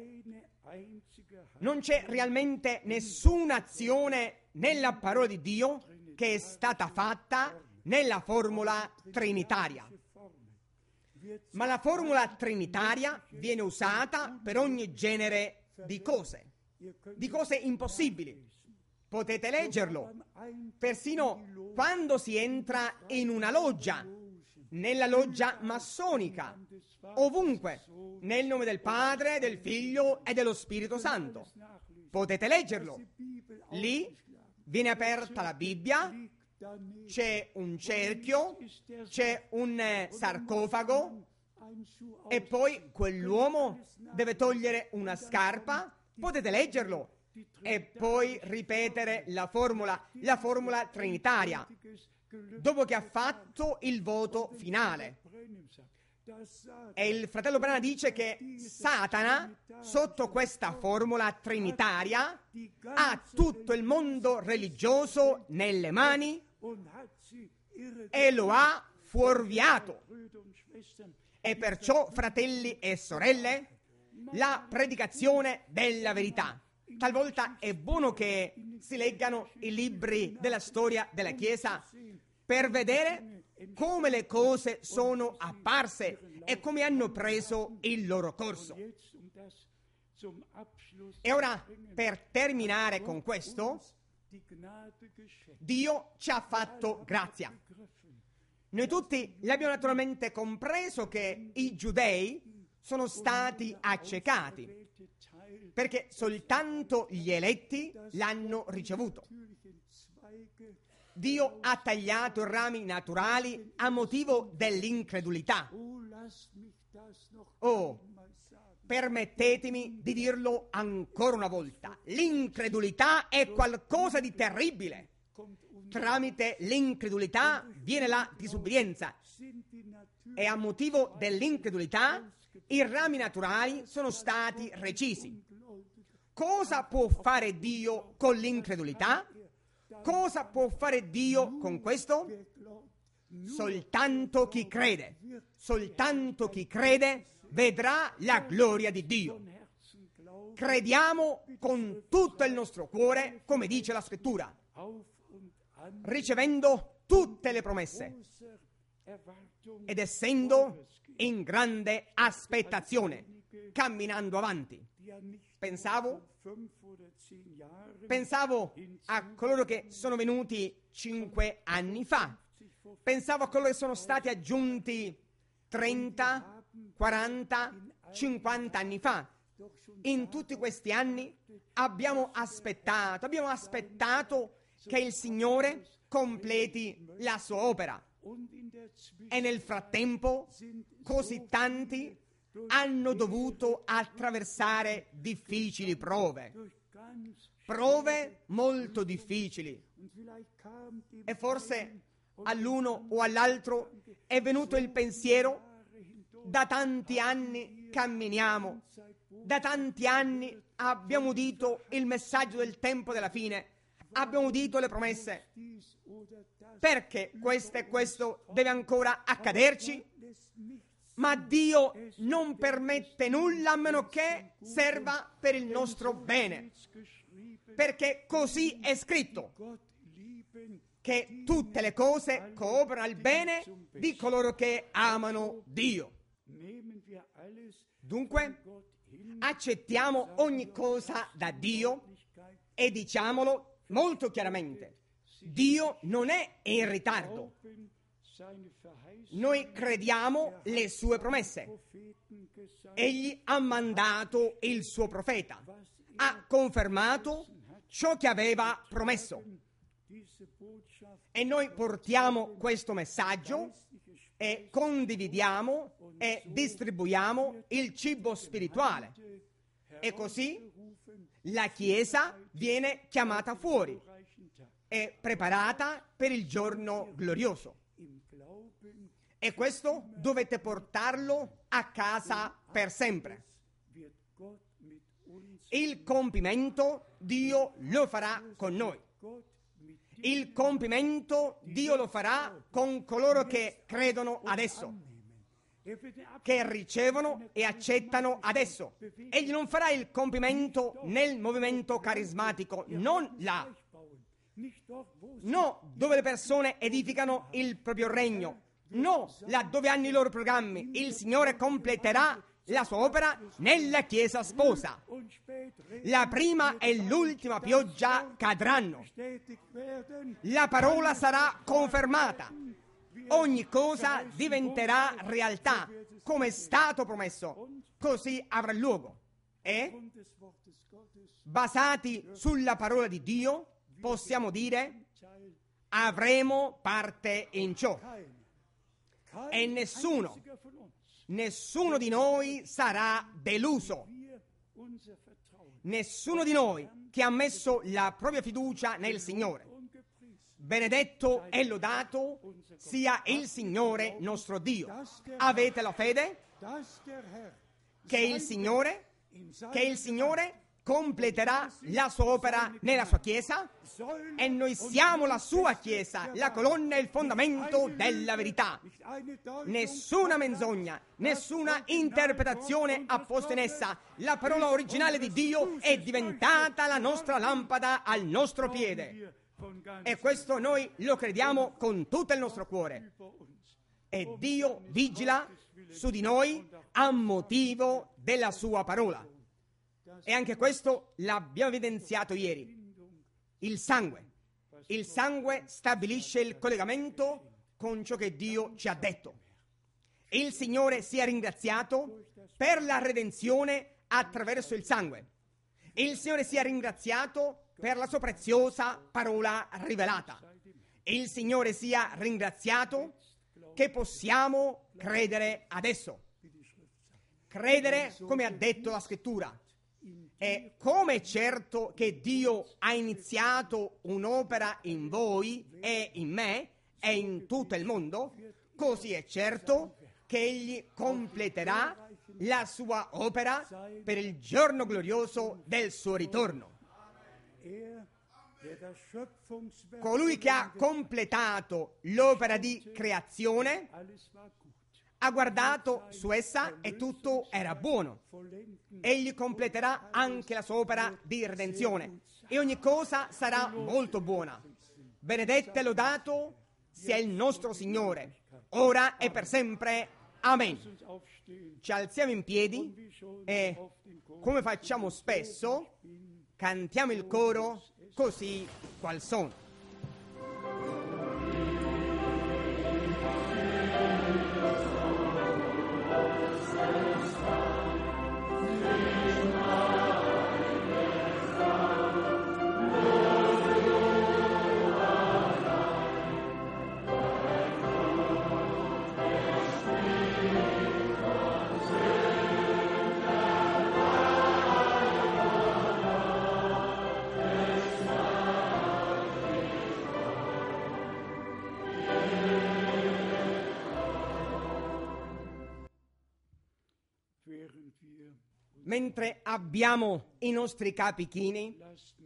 Non c'è realmente nessuna azione nella parola di Dio che è stata fatta nella formula trinitaria. Ma la formula trinitaria viene usata per ogni genere di cose, di cose impossibili. Potete leggerlo, persino quando si entra in una loggia, nella loggia massonica, ovunque, nel nome del Padre, del Figlio e dello Spirito Santo. Potete leggerlo. Lì viene aperta la Bibbia, c'è un cerchio, c'è un eh, sarcofago, e poi quell'uomo deve togliere una scarpa. Potete leggerlo e poi ripetere la formula, la formula trinitaria, dopo che ha fatto il voto finale. E il fratello Branham dice che Satana, sotto questa formula trinitaria, ha tutto il mondo religioso nelle mani e lo ha fuorviato. E perciò, fratelli e sorelle, la predicazione della verità. Talvolta è buono che si leggano i libri della storia della Chiesa per vedere come le cose sono apparse e come hanno preso il loro corso. E ora, per terminare con questo, Dio ci ha fatto grazia. Noi tutti l'abbiamo naturalmente compreso che i giudei sono stati accecati, perché soltanto gli eletti l'hanno ricevuto. Dio ha tagliato i rami naturali a motivo dell'incredulità. Oh, permettetemi di dirlo ancora una volta. L'incredulità è qualcosa di terribile. Tramite l'incredulità viene la disubbidienza. E a motivo dell'incredulità i rami naturali sono stati recisi. Cosa può fare Dio con l'incredulità? Cosa può fare Dio con questo? Soltanto chi crede, soltanto chi crede vedrà la gloria di Dio. Crediamo con tutto il nostro cuore, come dice la Scrittura, ricevendo tutte le promesse ed essendo in grande aspettazione, camminando avanti. Pensavo, pensavo a coloro che sono venuti cinque anni fa, pensavo a coloro che sono stati aggiunti trenta, quaranta, cinquanta anni fa. In tutti questi anni abbiamo aspettato, abbiamo aspettato che il Signore completi la sua opera. E nel frattempo così tanti hanno dovuto attraversare difficili prove, prove molto difficili. E forse all'uno o all'altro è venuto il pensiero: da tanti anni camminiamo, da tanti anni abbiamo udito il messaggio del tempo della fine, abbiamo udito le promesse. Perché questo e questo deve ancora accaderci? Ma Dio non permette nulla a meno che serva per il nostro bene, perché così è scritto, che tutte le cose cooperano al bene di coloro che amano Dio. Dunque, accettiamo ogni cosa da Dio e diciamolo molto chiaramente: Dio non è in ritardo. Noi crediamo le sue promesse. Egli ha mandato il suo profeta, ha confermato ciò che aveva promesso. E noi portiamo questo messaggio e condividiamo e distribuiamo il cibo spirituale. E così la Chiesa viene chiamata fuori e preparata per il giorno glorioso. E questo dovete portarlo a casa per sempre. Il compimento Dio lo farà con noi. Il compimento Dio lo farà con coloro che credono adesso, che ricevono e accettano adesso. Egli non farà il compimento nel movimento carismatico, non là. No, dove le persone edificano il proprio regno. No, laddove hanno i loro programmi. Il Signore completerà la sua opera nella Chiesa sposa. La prima e l'ultima pioggia cadranno. La parola sarà confermata. Ogni cosa diventerà realtà, come è stato promesso. Così avrà luogo. E, basati sulla parola di Dio, possiamo dire: avremo parte in ciò. E nessuno, nessuno di noi sarà deluso. Nessuno di noi che ha messo la propria fiducia nel Signore. Benedetto e lodato sia il Signore nostro Dio. Avete la fede che il Signore, che il Signore completerà la sua opera nella sua Chiesa, e noi siamo la sua Chiesa, la colonna e il fondamento della verità. Nessuna menzogna, nessuna interpretazione ha posto in essa. La parola originale di Dio è diventata la nostra lampada al nostro piede, e questo noi lo crediamo con tutto il nostro cuore. E Dio vigila su di noi a motivo della sua parola. E anche questo l'abbiamo evidenziato ieri. Il sangue. Il sangue stabilisce il collegamento con ciò che Dio ci ha detto. Il Signore sia ringraziato per la redenzione attraverso il sangue. Il Signore sia ringraziato per la sua preziosa parola rivelata. Il Signore sia ringraziato che possiamo credere adesso. Credere, come ha detto la Scrittura. E come è certo che Dio ha iniziato un'opera in voi e in me e in tutto il mondo, così è certo che Egli completerà la sua opera per il giorno glorioso del suo ritorno. Colui che ha completato l'opera di creazione ha guardato su essa e tutto era buono. Egli completerà anche la sua opera di redenzione e ogni cosa sarà molto buona. Benedetto e lodato sia il nostro Signore, ora e per sempre. Amen. Ci alziamo in piedi e, come facciamo spesso, cantiamo il coro così qual sono. Mentre abbiamo i nostri capi chini,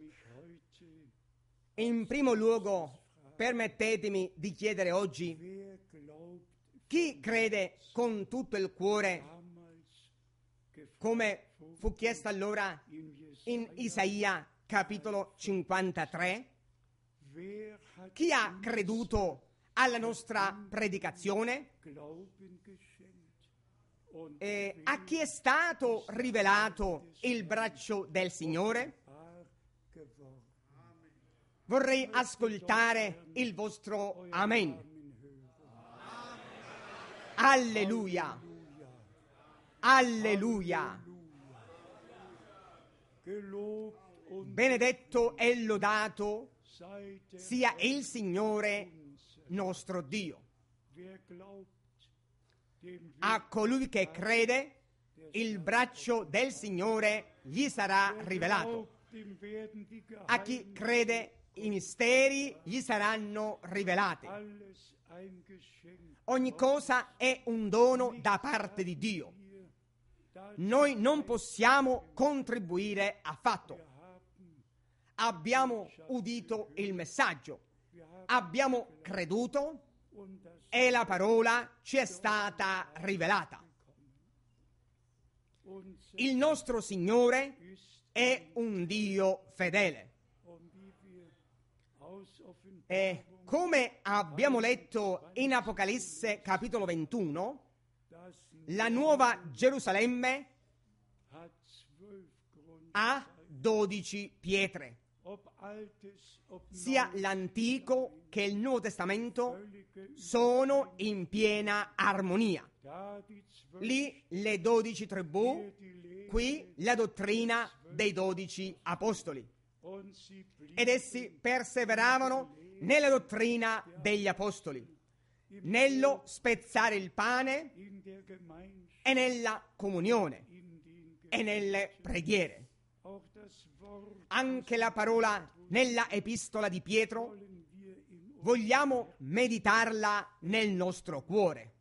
in primo luogo permettetemi di chiedere oggi: chi crede con tutto il cuore, come fu chiesto allora in Isaia capitolo cinquantatré? Chi ha creduto alla nostra predicazione? E a chi è stato rivelato il braccio del Signore? Vorrei ascoltare il vostro amen. Alleluia. Alleluia. Benedetto e lodato sia il Signore nostro Dio. A colui che crede, il braccio del Signore gli sarà rivelato. A chi crede, i misteri gli saranno rivelati. Ogni cosa è un dono da parte di Dio. Noi non possiamo contribuire affatto. Abbiamo udito il messaggio, abbiamo creduto e la parola ci è stata rivelata. Il nostro Signore è un Dio fedele. E come abbiamo letto in Apocalisse capitolo ventuno, la nuova Gerusalemme ha dodici pietre. Sia l'Antico che il Nuovo Testamento sono in piena armonia. Lì le dodici tribù, qui la dottrina dei dodici apostoli. Ed essi perseveravano nella dottrina degli apostoli, nello spezzare il pane e nella comunione e nelle preghiere. Anche la parola nella epistola di Pietro vogliamo meditarla nel nostro cuore.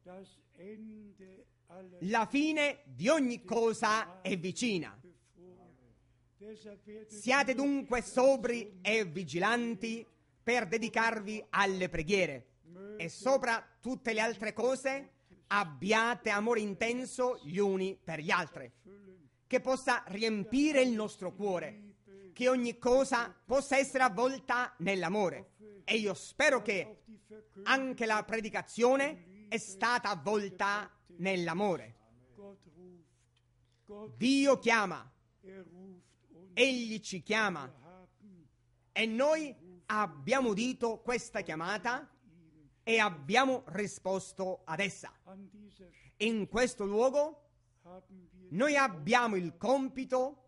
La fine di ogni cosa è vicina. Siate dunque sobri e vigilanti per dedicarvi alle preghiere e sopra tutte le altre cose abbiate amore intenso gli uni per gli altri, che possa riempire il nostro cuore, che ogni cosa possa essere avvolta nell'amore. E io spero che anche la predicazione è stata avvolta nell'amore. Dio chiama, Egli ci chiama e noi abbiamo udito questa chiamata e abbiamo risposto ad essa. In questo luogo noi abbiamo il compito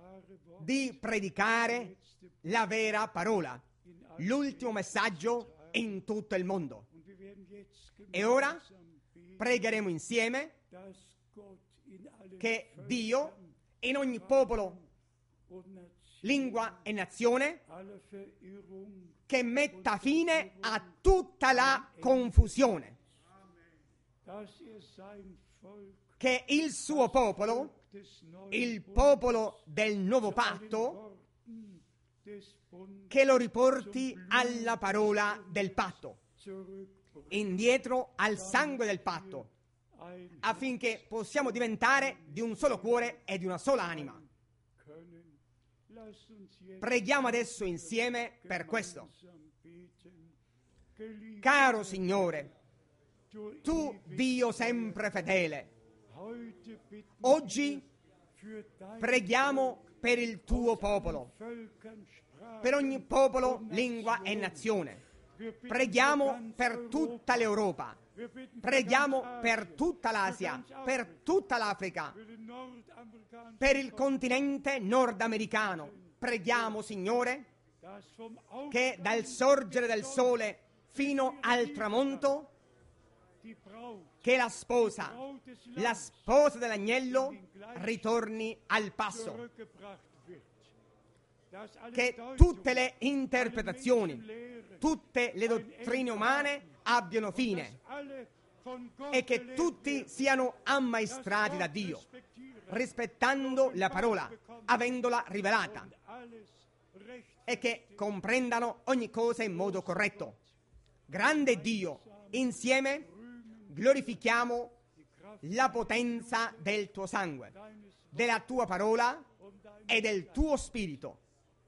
di predicare la vera parola. L'ultimo messaggio in tutto il mondo. E ora pregheremo insieme che Dio in ogni popolo, lingua e nazione, che metta fine a tutta la confusione, che il suo popolo, il popolo del nuovo patto, che lo riporti alla parola del patto, indietro al sangue del patto, affinché possiamo diventare di un solo cuore e di una sola anima. Preghiamo adesso insieme per questo. Caro Signore, tu Dio sempre fedele, oggi preghiamo per il tuo popolo, per ogni popolo, lingua e nazione. Preghiamo per tutta l'Europa, preghiamo per tutta l'Asia, per tutta l'Africa, per il continente nordamericano. Preghiamo, Signore, che dal sorgere del sole fino al tramonto, che la sposa, la sposa dell'agnello, ritorni al passo, che tutte le interpretazioni, tutte le dottrine umane abbiano fine e che tutti siano ammaestrati da Dio, rispettando la parola, avendola rivelata, e che comprendano ogni cosa in modo corretto. Grande Dio, insieme glorifichiamo la potenza del tuo sangue, della tua parola e del tuo spirito,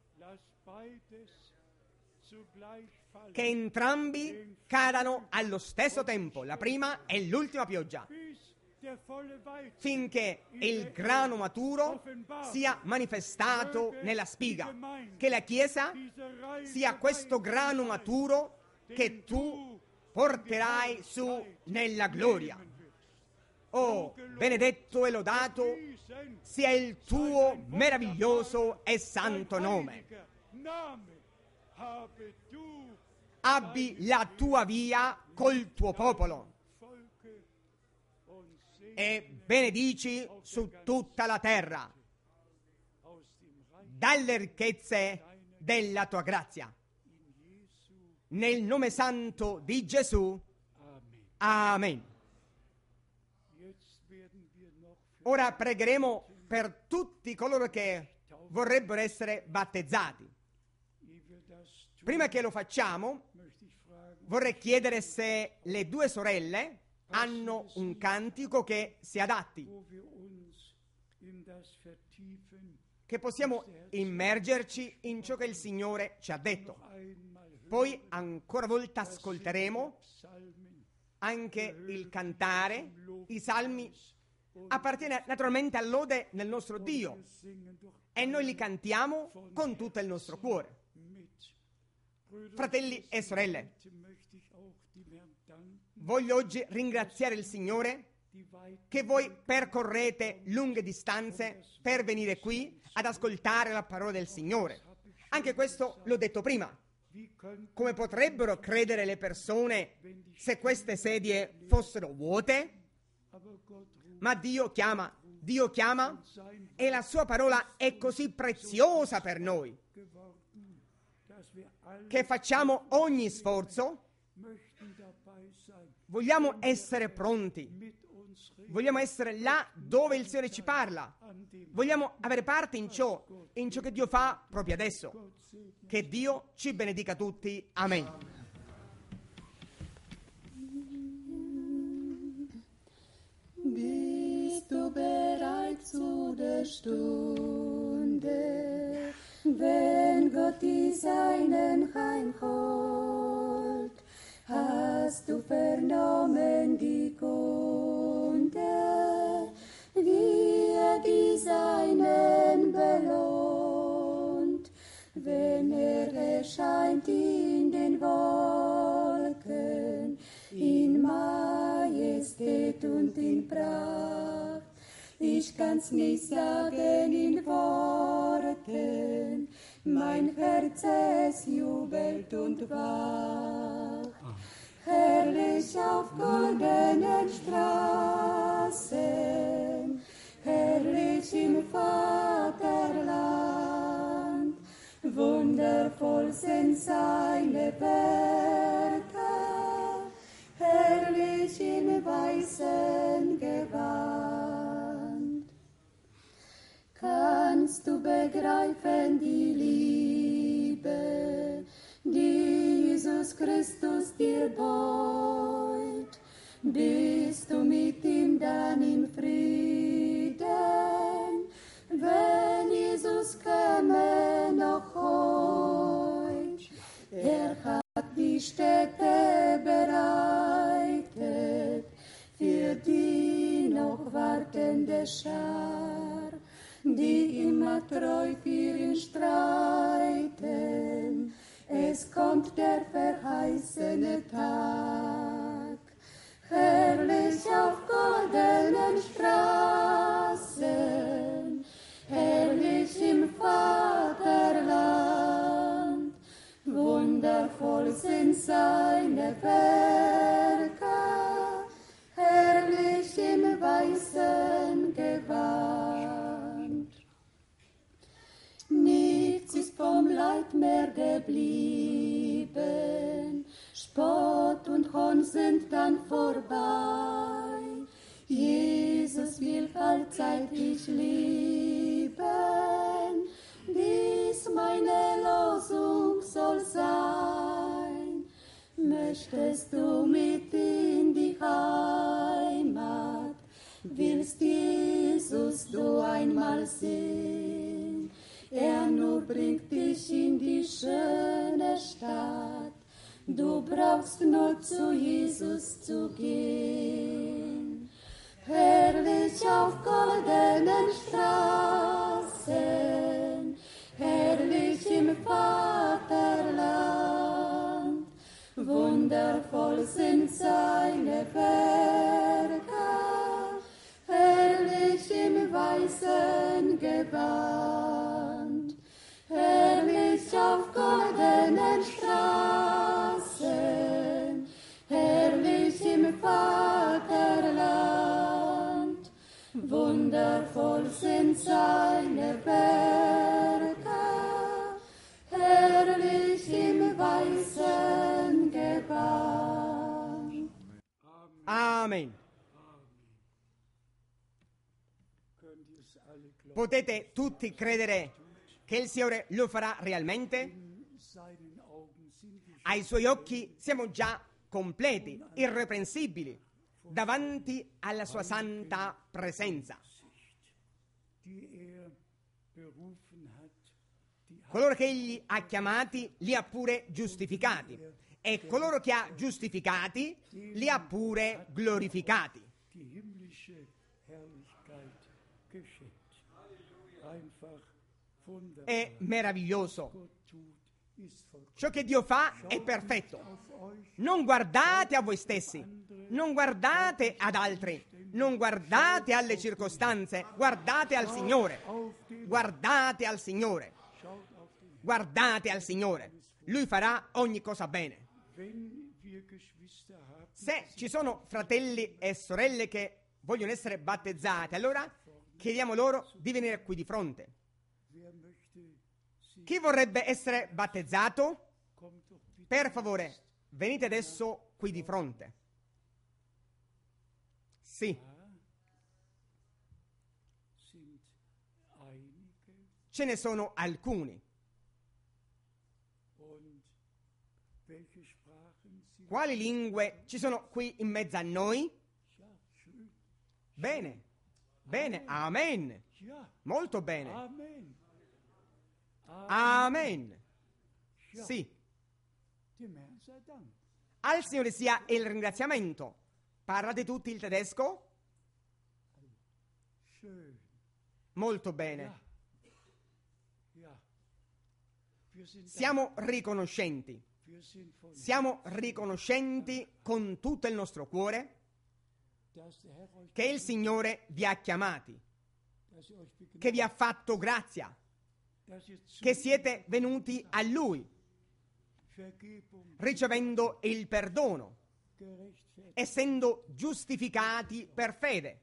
che entrambi cadano allo stesso tempo, la prima e l'ultima pioggia, finché il grano maturo sia manifestato nella spiga, che la Chiesa sia questo grano maturo che tu porterai su nella gloria. Oh, benedetto e lodato sia il tuo meraviglioso e santo nome. Abbi la tua via col tuo popolo e benedici su tutta la terra dalle ricchezze della tua grazia. Nel nome santo di Gesù. Amen. Ora pregheremo per tutti coloro che vorrebbero essere battezzati. Prima che lo facciamo, vorrei chiedere se le due sorelle hanno un cantico che si adatti, che possiamo immergerci in ciò che il Signore ci ha detto. Poi ancora volta ascolteremo anche il cantare, i salmi. Appartiene naturalmente all'ode nel nostro Dio e noi li cantiamo con tutto il nostro cuore. Fratelli e sorelle, voglio oggi ringraziare il Signore che voi percorrete lunghe distanze per venire qui ad ascoltare la parola del Signore. Anche questo l'ho detto prima. Come potrebbero credere le persone se queste sedie fossero vuote? Ma Dio chiama, Dio chiama e la sua parola è così preziosa per noi che facciamo ogni sforzo. Vogliamo essere pronti, vogliamo essere là dove il Signore ci parla, vogliamo avere parte in ciò, in ciò che Dio fa proprio adesso. Che Dio ci benedica tutti. Amen. Bist du bereit zu der Stunde, wenn Gott die Seinen heimholt? Hast du vernommen die Kunde, wie er die Seinen belohnt, wenn er erscheint in den Wolken, in Majestät und in Pracht? Ich kann's nicht sagen in Worten, mein Herz es jubelt und wacht. herrlich auf goldenen Straßen, herrlich im Vaterland, wundervoll sind seine Werke, herrlich in weißem Gewand. Kannst du begreifen die Liebe, die Jesus Christus dir beut? Bist du mit ihm dann in Frieden, wenn Jesus käme noch heut? Er hat die Städte bereitet für die noch wartende Schar, die immer treu für ihn streiten. Es kommt der verheißene Tag, herrlich auf goldenen Straßen, herrlich im Vaterland, wundervoll sind seine Werke, herrlich im weißen Gewand. Nichts ist vom Leid mehr geblieben, Spott und Hohn sind dann vorbei. Jesus will allzeit dich lieben, dies meine Losung soll sein. Möchtest du mit in die Heimat, willst Jesus du einmal sehen? Er nur bringt dich in die schöne Stadt, du brauchst nur zu Jesus zu gehen. Herrlich auf goldenen Straßen, herrlich im Vaterland, wundervoll sind seine Werke, herrlich im weißen Gewand, herrlich auf goldenen Straßen, herrlich im Vaterland, wundervoll sind seine Werke, herrlich im weißen Gewand. Amen. Potete tutti credere che il Signore lo farà realmente? Ai Suoi occhi siamo già completi, irreprensibili, davanti alla Sua santa presenza. Coloro che Egli ha chiamati li ha pure giustificati, e coloro che ha giustificati li ha pure glorificati. È meraviglioso. Ciò che Dio fa è perfetto. Non guardate a voi stessi, non guardate ad altri, non guardate alle circostanze, guardate al Signore. Guardate al Signore. Guardate al Signore. Lui farà ogni cosa bene. Se ci sono fratelli e sorelle che vogliono essere battezzati, allora chiediamo loro di venire qui di fronte. Chi vorrebbe essere battezzato? Per favore, venite adesso qui di fronte. Sì. Ce ne sono alcuni. Quali lingue ci sono qui in mezzo a noi? Bene, bene, amen. Molto bene. Amen. Sì. Al Signore sia il ringraziamento. Parlate tutti il tedesco? Molto bene. Siamo riconoscenti. Siamo riconoscenti con tutto il nostro cuore che il Signore vi ha chiamati, che vi ha fatto grazia, che siete venuti a Lui, ricevendo il perdono, essendo giustificati per fede.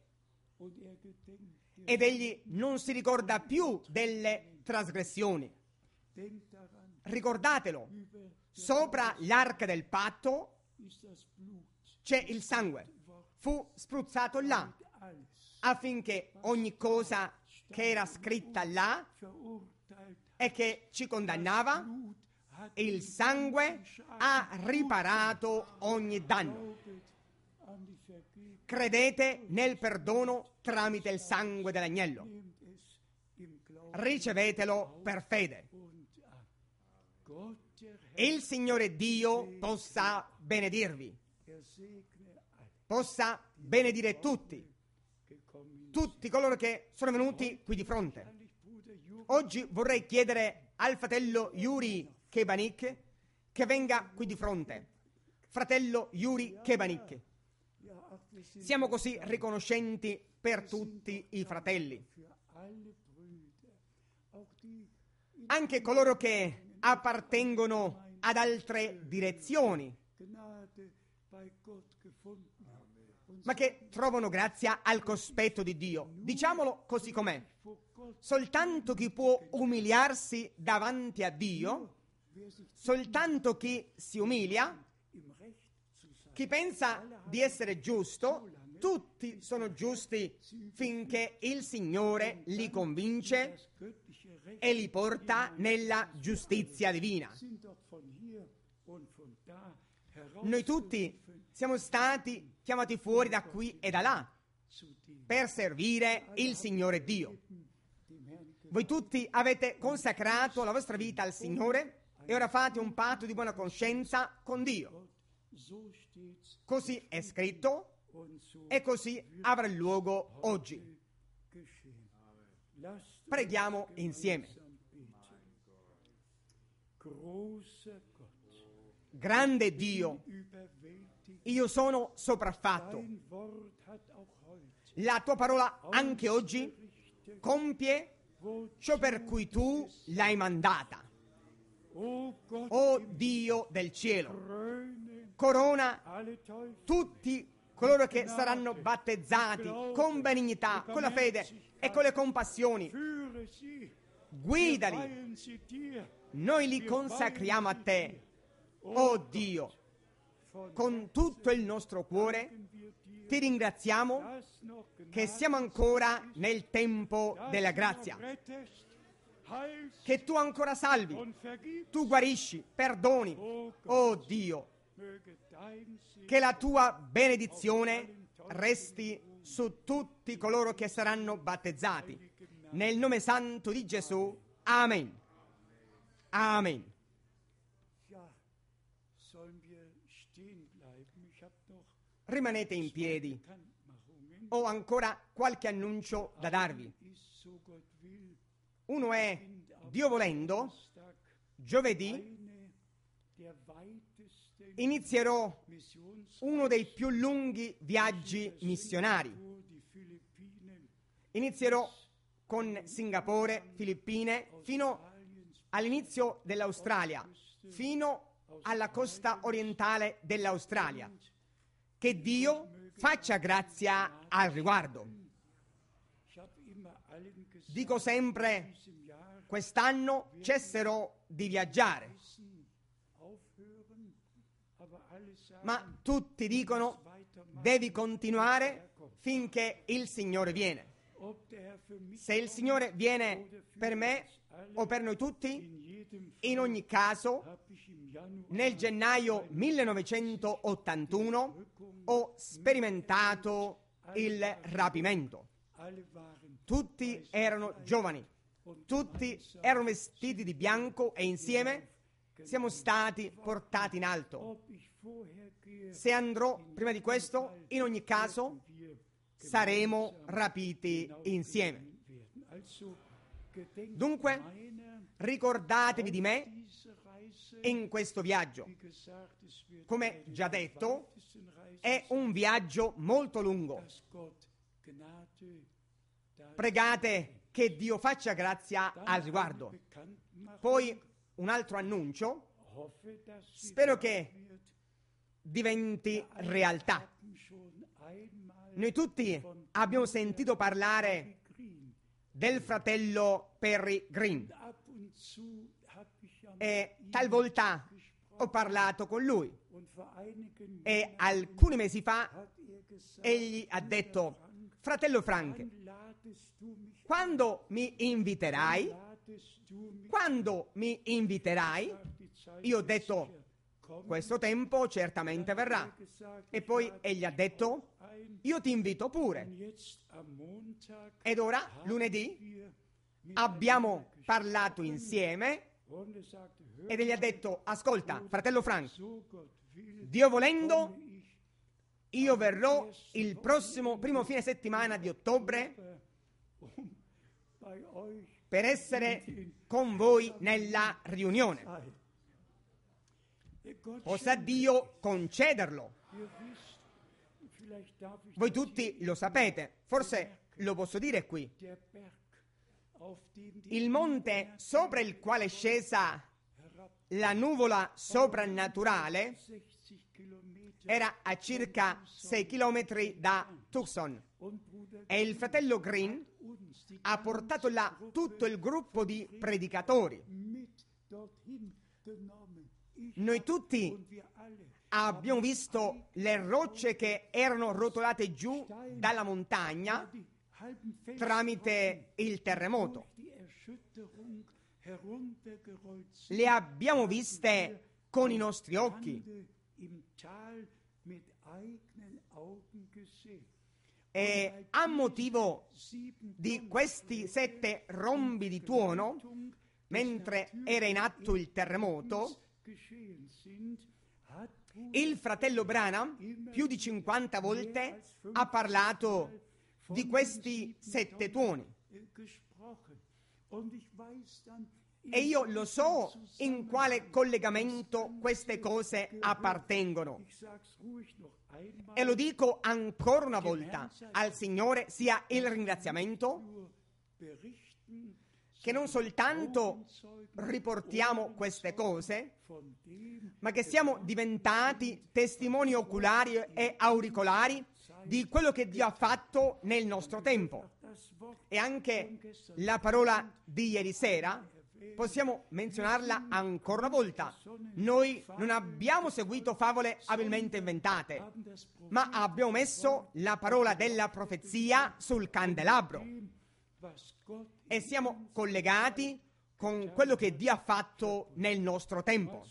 Ed egli non si ricorda più delle trasgressioni. Ricordatelo, sopra l'arca del patto c'è il sangue, fu spruzzato là, affinché ogni cosa che era scritta là e che ci condannava, il sangue ha riparato ogni danno. Credete nel perdono tramite il sangue dell'agnello. Ricevetelo per fede. Il Signore Dio possa benedirvi, possa benedire tutti, tutti coloro che sono venuti qui di fronte. Oggi vorrei chiedere al fratello Yuri Kebanik che venga qui di fronte. Fratello Yuri Kebanik, siamo così riconoscenti per tutti i fratelli, anche coloro che appartengono ad altre direzioni, ma che trovano grazia al cospetto di Dio. Diciamolo così com'è. Soltanto chi può umiliarsi davanti a Dio, soltanto chi si umilia, chi pensa di essere giusto, tutti sono giusti finché il Signore li convince e li porta nella giustizia divina. Noi tutti siamo stati chiamati fuori da qui e da là per servire il Signore Dio. Voi tutti avete consacrato la vostra vita al Signore e ora fate un patto di buona coscienza con Dio. Così è scritto e così avrà luogo oggi. Preghiamo insieme. Grande Dio, io sono sopraffatto. La tua parola anche oggi compie ciò per cui tu l'hai mandata. O Dio del cielo, corona tutti coloro che saranno battezzati con benignità, con la fede e con le compassioni. Guidali, noi li consacriamo a te, o Dio. Con tutto il nostro cuore ti ringraziamo che siamo ancora nel tempo della grazia, che tu ancora salvi, tu guarisci, perdoni, o Dio. Che la tua benedizione resti su tutti coloro che saranno battezzati. Nel nome santo di Gesù. Amen. Amen. Rimanete in piedi. Ho ancora qualche annuncio da darvi. Uno è, Dio volendo, giovedì inizierò uno dei più lunghi viaggi missionari. Inizierò con Singapore, Filippine, fino all'inizio dell'Australia, fino alla costa orientale dell'Australia. Che Dio faccia grazia al riguardo. Dico sempre, quest'anno cesserò di viaggiare. Ma tutti dicono, devi continuare finché il Signore viene. Se il Signore viene per me o per noi tutti, in ogni caso, nel gennaio millenovecentottantuno ho sperimentato il rapimento. Tutti erano giovani, tutti erano vestiti di bianco e insieme siamo stati portati in alto. Se andrò prima di questo, in ogni caso, saremo rapiti insieme. Dunque, ricordatevi di me in questo viaggio. Come già detto, è un viaggio molto lungo. Pregate che Dio faccia grazia al riguardo. Poi un altro annuncio. Spero che diventi realtà. Noi tutti abbiamo sentito parlare del fratello Perry Green e talvolta ho parlato con lui e alcuni mesi fa egli ha detto: fratello Frank, quando mi inviterai? Quando mi inviterai? Io ho detto: questo tempo certamente verrà. E poi egli ha detto: io ti invito pure. Ed ora, lunedì, abbiamo parlato insieme ed egli ha detto: ascolta, fratello Frank, Dio volendo, io verrò il prossimo primo fine settimana di ottobre per essere con voi nella riunione. Possa Dio concederlo. Voi tutti lo sapete, forse lo posso dire qui. Il monte sopra il quale è scesa la nuvola soprannaturale era a circa sei chilometri da Tucson e il fratello Green ha portato là tutto il gruppo di predicatori. Noi tutti abbiamo visto le rocce che erano rotolate giù dalla montagna tramite il terremoto. Le abbiamo viste con i nostri occhi. E a motivo di questi sette rombi di tuono, mentre era in atto il terremoto, il fratello Branham più di cinquanta volte ha parlato di questi sette tuoni. E io lo so in quale collegamento queste cose appartengono. E lo dico ancora una volta: al Signore sia il ringraziamento che non soltanto riportiamo queste cose, ma che siamo diventati testimoni oculari e auricolari di quello che Dio ha fatto nel nostro tempo. E anche la parola di ieri sera possiamo menzionarla ancora una volta. Noi non abbiamo seguito favole abilmente inventate, ma abbiamo messo la parola della profezia sul candelabro e siamo collegati con quello che Dio ha fatto nel nostro tempo.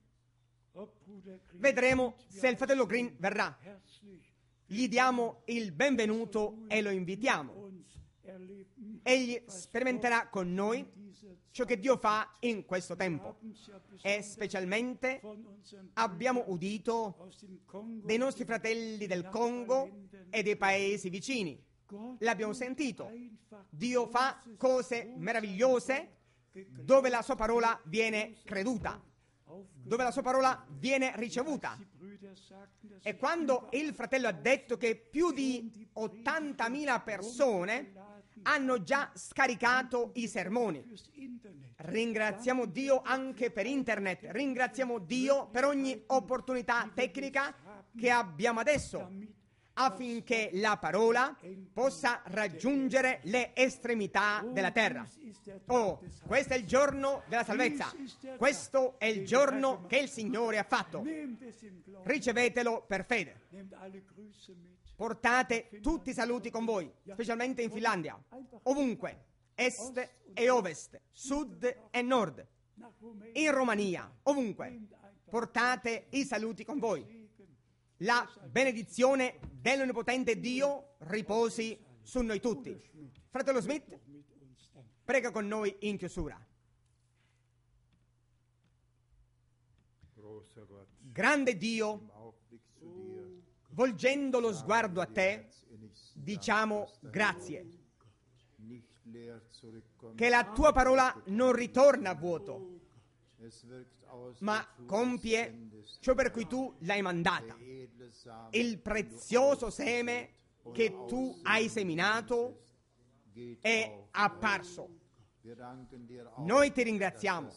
Vedremo se il fratello Green verrà. Gli diamo il benvenuto e lo invitiamo. Egli sperimenterà con noi ciò che Dio fa in questo tempo. E specialmente abbiamo udito dei nostri fratelli del Congo e dei paesi vicini. L'abbiamo sentito. Dio fa cose meravigliose dove la sua parola viene creduta, dove la sua parola viene ricevuta. E quando il fratello ha detto che più di ottantamila persone hanno già scaricato i sermoni, ringraziamo Dio anche per internet, ringraziamo Dio per ogni opportunità tecnica che abbiamo adesso, affinché la parola possa raggiungere le estremità della terra. Oh, questo è il giorno della salvezza. Questo è il giorno che il Signore ha fatto. Ricevetelo per fede. Portate tutti i saluti con voi, specialmente in Finlandia, ovunque, est e ovest, sud e nord, in Romania, ovunque. Portate i saluti con voi. La benedizione dell'Onnipotente Dio riposi su noi tutti. Fratello Smith, prega con noi in chiusura. Grande Dio, volgendo lo sguardo a te, diciamo grazie. Che la tua parola non ritorna a vuoto, ma compie ciò per cui tu l'hai mandata. Il prezioso seme che tu hai seminato è apparso. Noi ti ringraziamo.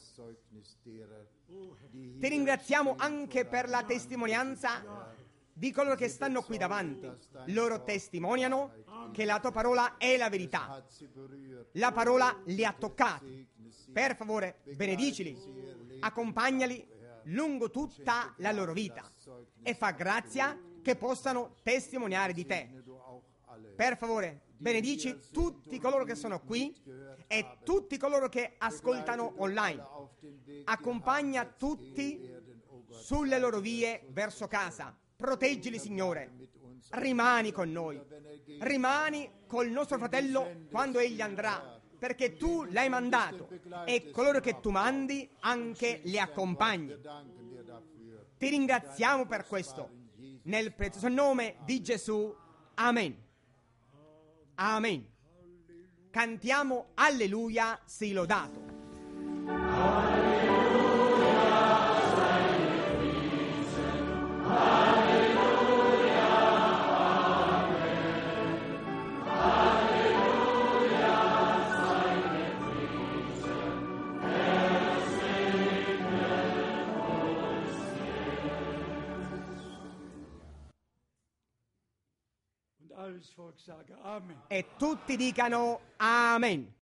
Ti ringraziamo anche per la testimonianza di coloro che stanno qui davanti. Loro testimoniano che la tua parola è la verità. La parola li ha toccati. Per favore, benedicili, accompagnali lungo tutta la loro vita e fa grazia che possano testimoniare di te. Per favore, benedici tutti coloro che sono qui e tutti coloro che ascoltano online. Accompagna tutti sulle loro vie verso casa. Proteggili, Signore. Rimani con noi. Rimani col nostro fratello quando egli andrà, perché tu l'hai mandato e coloro che tu mandi anche li accompagni. Ti ringraziamo per questo. Nel prezioso nome di Gesù. Amen. Amen. Cantiamo Alleluia, sii lodato. E tutti dicano Amen.